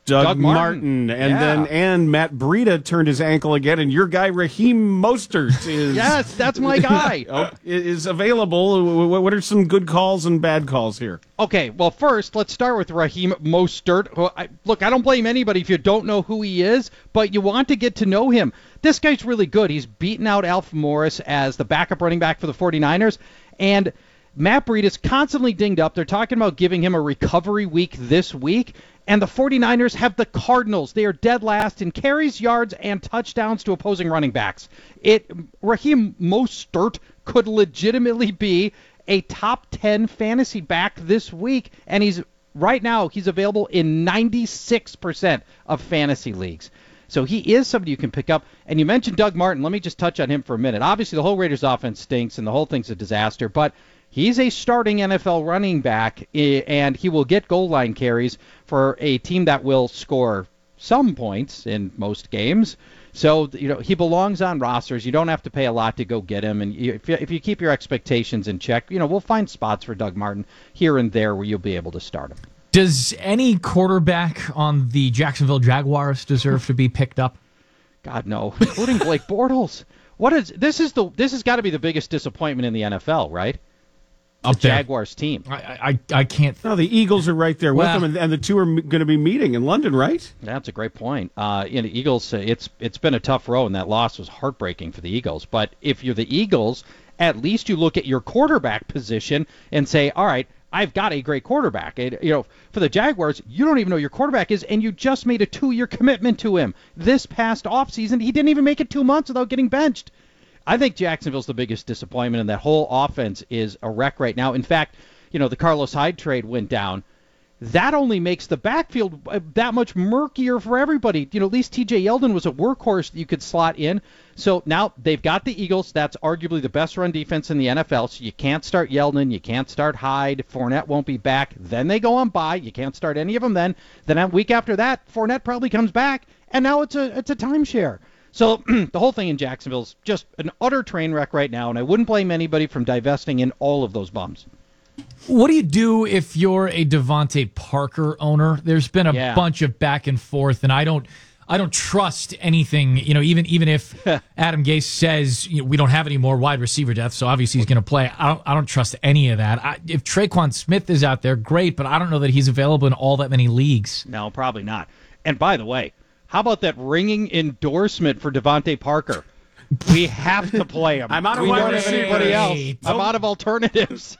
Doug, Doug Martin, Martin. and Yeah. then and Matt Breida turned his ankle again, and your guy Raheem Mostert is Yes, that's my guy. oh, is available. What are some good calls and bad calls here? Okay, well, first, let's start with Raheem Mostert. Who I, look, I don't blame anybody if you don't know who he is, but you want to get to know him. This guy's really good. He's beaten out Alf Morris as the backup running back for the 49ers, and Matt Breida is constantly dinged up. They're talking about giving him a recovery week this week, and the 49ers have the Cardinals. They are dead last in carries, yards, and touchdowns to opposing running backs. It Raheem Mostert could legitimately be a top ten fantasy back this week, and he's right now he's available in ninety-six percent of fantasy leagues. So he is somebody you can pick up. And you mentioned Doug Martin. Let me just touch on him for a minute. Obviously, the whole Raiders offense stinks, and the whole thing's a disaster, but he's a starting N F L running back, and he will get goal line carries for a team that will score some points in most games. So, you know, he belongs on rosters. You don't have to pay a lot to go get him. And you, if, you, if you keep your expectations in check, you know, we'll find spots for Doug Martin here and there where you'll be able to start him. Does any quarterback on the Jacksonville Jaguars deserve to be picked up? God, no, including Blake Bortles. What is this? Is the this has got to be the biggest disappointment in the N F L, right? The Up there. Jaguars team. I, I I can't. No, the Eagles are right there Well- with them, and, and the two are m- going to be meeting in London, right? That's a great point. Uh, you know, Eagles, uh, it's it's been a tough row, and that loss was heartbreaking for the Eagles. But if you're the Eagles, at least you look at your quarterback position and say, all right, I've got a great quarterback. And, you know, for the Jaguars, you don't even know your quarterback is, and you just made a two-year commitment to him. This past offseason, he didn't even make it two months without getting benched. I think Jacksonville's the biggest disappointment, and that whole offense is a wreck right now. In fact, you know, the Carlos Hyde trade went down. That only makes the backfield uh, that much murkier for everybody. You know, at least T J Yeldon was a workhorse that you could slot in. So now they've got the Eagles. That's arguably the best run defense in the N F L. So you can't start Yeldon. You can't start Hyde. Fournette won't be back. Then they go on bye. You can't start any of them then. Then a week after that, Fournette probably comes back. And now it's a it's a timeshare. So the whole thing in Jacksonville is just an utter train wreck right now, and I wouldn't blame anybody from divesting in all of those bums. What do you do if you're a Devontae Parker owner? There's been a Yeah. bunch of back and forth, and I don't, I don't trust anything. You know, even even if Adam Gase says, you know, we don't have any more wide receiver depth, so obviously he's going to play. I don't, I don't trust any of that. I, if Traquan Smith is out there, great, but I don't know that he's available in all that many leagues. No, probably not. And by the way, how about that ringing endorsement for Devontae Parker? We have to play him. I'm out of we wide don't have anybody else. receivers. I'm out of alternatives.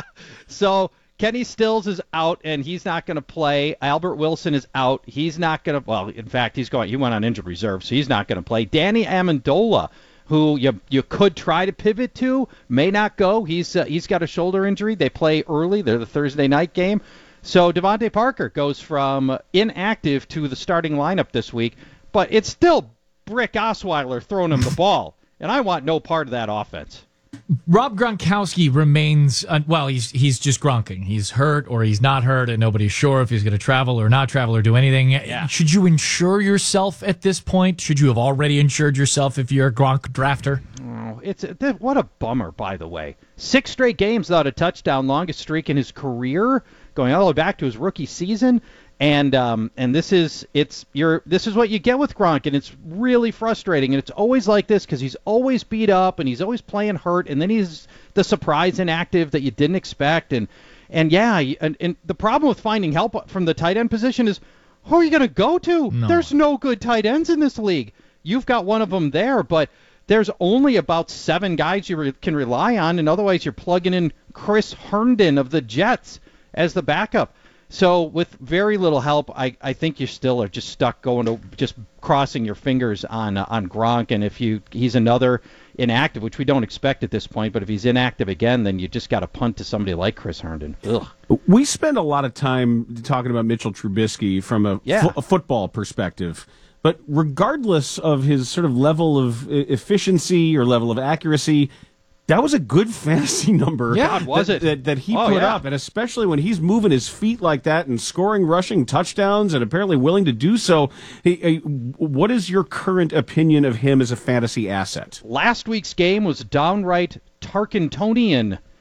So Kenny Stills is out, and he's not going to play. Albert Wilson is out. He's not going to. Well, in fact, he's going. He went on injured reserve, so he's not going to play. Danny Amendola, who you you could try to pivot to, may not go. He's uh, he's got a shoulder injury. They play early. They're the Thursday night game. So Devontae Parker goes from inactive to the starting lineup this week, but it's still Brick Osweiler throwing him the ball, and I want no part of that offense. Rob Gronkowski remains, uh, well, he's he's just gronking. He's hurt or he's not hurt, and nobody's sure if he's going to travel or not travel or do anything. Yeah. Should you insure yourself at this point? Should you have already insured yourself if you're a Gronk drafter? Oh, it's th- what a bummer, by the way. Six straight games without a touchdown, longest streak in his career, going all the way back to his rookie season. And um, and this is it's you're this is what you get with Gronk, and it's really frustrating. And it's always like this because he's always beat up and he's always playing hurt, and then he's the surprise inactive that you didn't expect. And and yeah, and, and the problem with finding help from the tight end position is who are you going to go to? No. There's no good tight ends in this league. You've got one of them there, but there's only about seven guys you re- can rely on, and otherwise you're plugging in Chris Herndon of the Jets as the backup. So with very little help, I, I think you still are just stuck going to just crossing your fingers on uh, on Gronk. And if you he's another inactive, which we don't expect at this point, but if he's inactive again, then you just got to punt to somebody like Chris Herndon. Ugh. We spend a lot of time talking about Mitchell Trubisky from a, Yeah. fo- a football perspective. But regardless of his sort of level of e- efficiency or level of accuracy, that was a good fantasy number. Yeah, God, was that, it? That, that he Oh, put yeah. up, and especially when he's moving his feet like that and scoring rushing touchdowns and apparently willing to do so. He, he, what is your current opinion of him as a fantasy asset? Last week's game was downright Tarkintonian.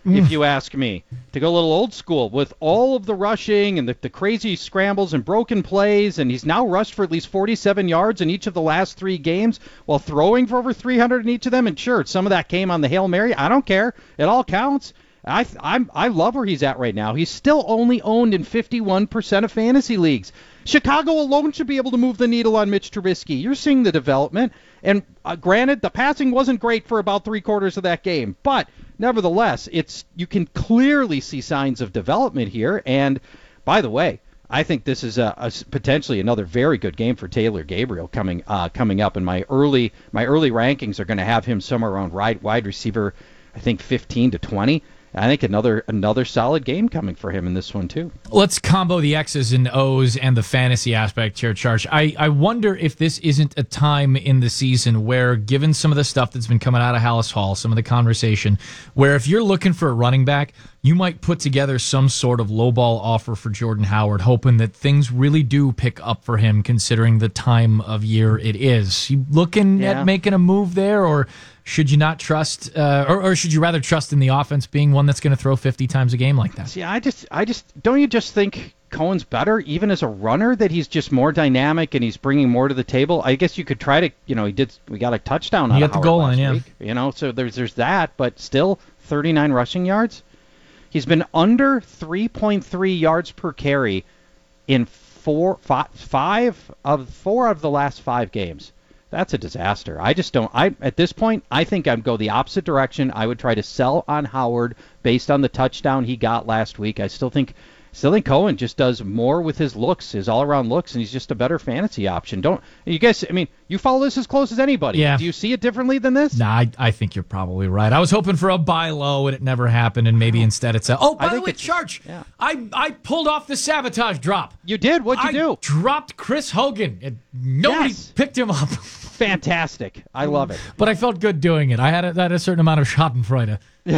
if you ask me. To go a little old school with all of the rushing and the, the crazy scrambles and broken plays, and he's now rushed for at least forty-seven yards in each of the last three games while throwing for over three hundred in each of them. And sure, some of that came on the Hail Mary. I don't care. It all counts. I I'm, I love where he's at right now. He's still only owned in fifty-one percent of fantasy leagues. Chicago alone should be able to move the needle on Mitch Trubisky. You're seeing the development. And uh, granted, the passing wasn't great for about three quarters of that game. But nevertheless, it's you can clearly see signs of development here. And by the way, I think this is a, a potentially another very good game for Taylor Gabriel coming uh, coming up. And my early my early rankings are going to have him somewhere around wide, wide receiver, I think fifteen to twenty. I think another another solid game coming for him in this one, too. Let's combo the X's and O's and the fantasy aspect here, Charge. I, I wonder if this isn't a time in the season where, given some of the stuff that's been coming out of Hallis Hall, some of the conversation, where if you're looking for a running back, you might put together some sort of lowball offer for Jordan Howard, hoping that things really do pick up for him, considering the time of year it is. You looking Yeah. at making a move there, or should you not trust, uh, or, or should you rather trust in the offense being one that's going to throw fifty times a game like that? See, I just, I just, don't you just think Cohen's better, even as a runner, that he's just more dynamic and he's bringing more to the table? I guess you could try to, you know, he did, we got a touchdown out You of got the Howard goal last line, yeah. week, you know, so there's, there's that, but still thirty-nine rushing yards. He's been under three point three yards per carry in four, five, five of four of the last five games. That's a disaster. I just don't. I at this point, I think I'd go the opposite direction. I would try to sell on Howard based on the touchdown he got last week. I still think, still think Cohen just does more with his looks, his all-around looks, and he's just a better fantasy option. Don't you guys? I mean, you follow this as close as anybody. Yeah. Do you see it differently than this? Nah, I, I think you're probably right. I was hoping for a buy low, and it never happened, and maybe instead it's a, oh, by I the think way, it's- Charge, yeah. I, I pulled off the sabotage drop. You did? What'd you I do? dropped Chris Hogan, and nobody Yes. picked him up. Fantastic. I love it. But I felt good doing it. I had a, I had a certain amount of schadenfreude.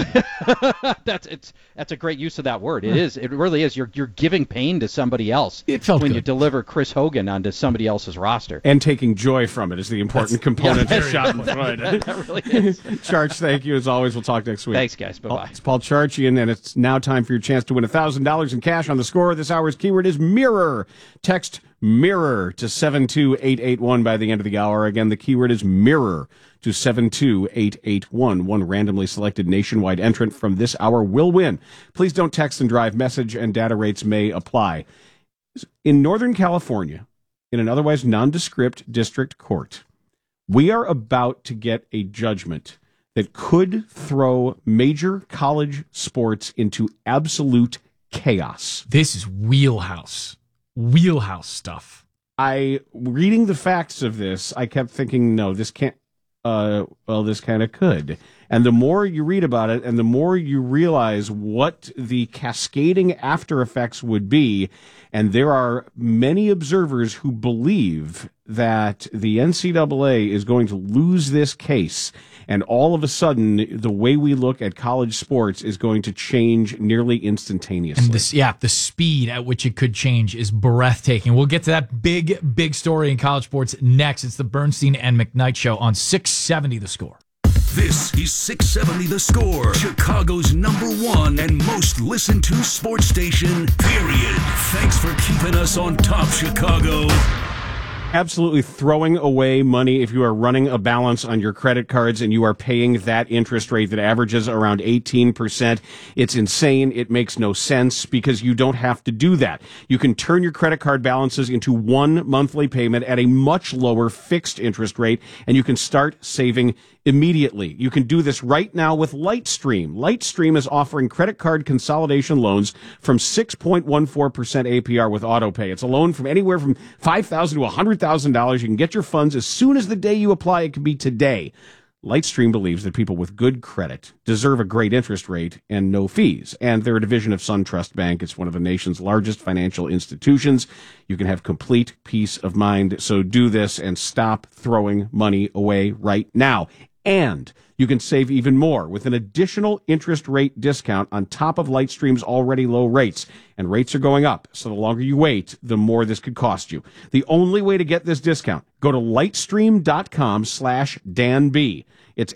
that's it's that's a great use of that word. It is. It really is. You're you're giving pain to somebody else It felt when good. you deliver Chris Hogan onto somebody else's roster. And taking joy from it is the important component yeah, of very Schadenfreude. That really is. Charge, thank you. As always, we'll talk next week. Thanks, guys. Bye-bye. It's Paul Charchian, and it's now time for your chance to win one thousand dollars in cash on the score. This hour's keyword is mirror. Text mirror to seven two eight eight one by the end of the hour. Again, the keyword is mirror to seven two eight eight one. One randomly selected nationwide entrant from this hour will win. Please don't text and drive. Message and data rates may apply. In Northern California, in an otherwise nondescript district court, we are about to get a judgment that could throw major college sports into absolute chaos. This is wheelhouse. Wheelhouse stuff. I, reading the facts of this, I kept thinking, no, this can't, uh, well, this kind of could. And the more you read about it and the more you realize what the cascading after effects would be, and there are many observers who believe that the N C double A is going to lose this case, and all of a sudden the way we look at college sports is going to change nearly instantaneously. And this, yeah, the speed at which it could change is breathtaking. We'll get to that big, big story in college sports next. It's the Bernstein and McKnight Show on six seventy The Score. This is six seventy The Score, Chicago's number one and most listened to sports station, period. Thanks for keeping us on top, Chicago. Absolutely throwing away money if you are running a balance on your credit cards and you are paying that interest rate that averages around eighteen percent. It's insane. It makes no sense because you don't have to do that. You can turn your credit card balances into one monthly payment at a much lower fixed interest rate, and you can start saving immediately. You can do this right now with Lightstream. Lightstream is offering credit card consolidation loans from six point one four percent A P R with AutoPay. It's a loan from anywhere from five thousand dollars to one hundred thousand dollars. You can get your funds as soon as the day you apply. It can be today. Lightstream believes that people with good credit deserve a great interest rate and no fees. And they're a division of SunTrust Bank. It's one of the nation's largest financial institutions. You can have complete peace of mind. So do this and stop throwing money away right now. And you can save even more with an additional interest rate discount on top of Lightstream's already low rates. And rates are going up, so the longer you wait, the more this could cost you. The only way to get this discount, go to lightstream.com slash Dan B. It's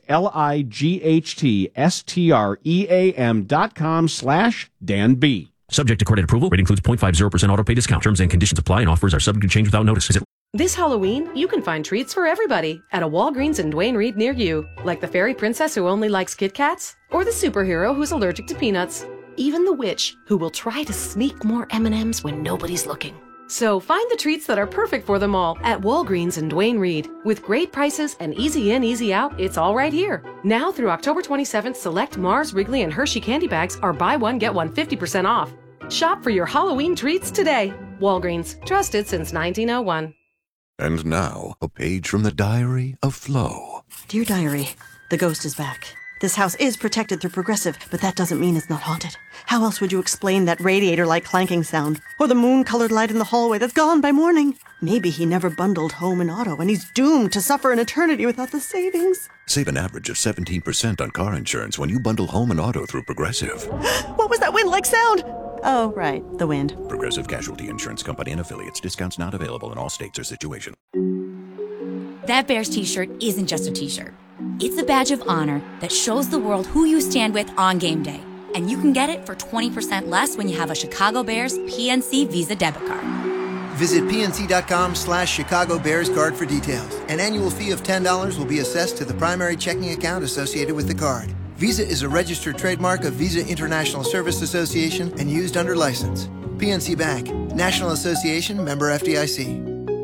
L-I-G-H-T-S-T-R-E-A-M dot com slash Dan B. Subject to credit approval. Rate includes zero point five zero percent auto pay discount. Terms and conditions apply, and offers are subject to change without notice. Visit This Halloween, you can find treats for everybody at a Walgreens in Duane Reade near you, like the fairy princess who only likes Kit Kats, or the superhero who's allergic to peanuts, even the witch who will try to sneak more M and M's when nobody's looking. So find the treats that are perfect for them all at Walgreens in Duane Reade. With great prices and easy in, easy out, it's all right here. Now through October twenty-seventh, select Mars, Wrigley, and Hershey candy bags are buy one, get one fifty percent off. Shop for your Halloween treats today. Walgreens, trusted since nineteen oh one. And now, a page from the diary of Flo. Dear Diary, the ghost is back. This house is protected through Progressive, but that doesn't mean it's not haunted. How else would you explain that radiator-like clanking sound? Or the moon-colored light in the hallway that's gone by morning? Maybe he never bundled home and auto, and he's doomed to suffer an eternity without the savings. Save an average of seventeen percent on car insurance when you bundle home and auto through Progressive. What was that wind-like sound? Oh, right, the wind. Progressive Casualty Insurance Company and affiliates. Discounts not available in all states or situations. That Bears t-shirt isn't just a t-shirt. It's a badge of honor that shows the world who you stand with on game day. And you can get it for twenty percent less when you have a Chicago Bears P N C Visa debit card. Visit pnc.com slash Chicago Bears card for details. An annual fee of ten dollars will be assessed to the primary checking account associated with the card. Visa is a registered trademark of Visa International Service Association and used under license. P N C Bank, National Association, member F D I C.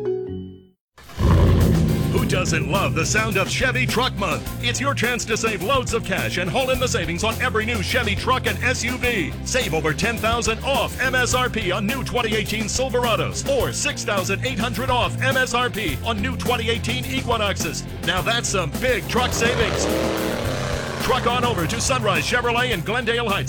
Who doesn't love the sound of Chevy Truck Month? It's your chance to save loads of cash and haul in the savings on every new Chevy truck and S U V. Save over ten thousand dollars off M S R P on new twenty eighteen Silverados or six thousand eight hundred dollars off M S R P on new twenty eighteen Equinoxes. Now that's some big truck savings. Truck on over to Sunrise Chevrolet in Glendale Heights.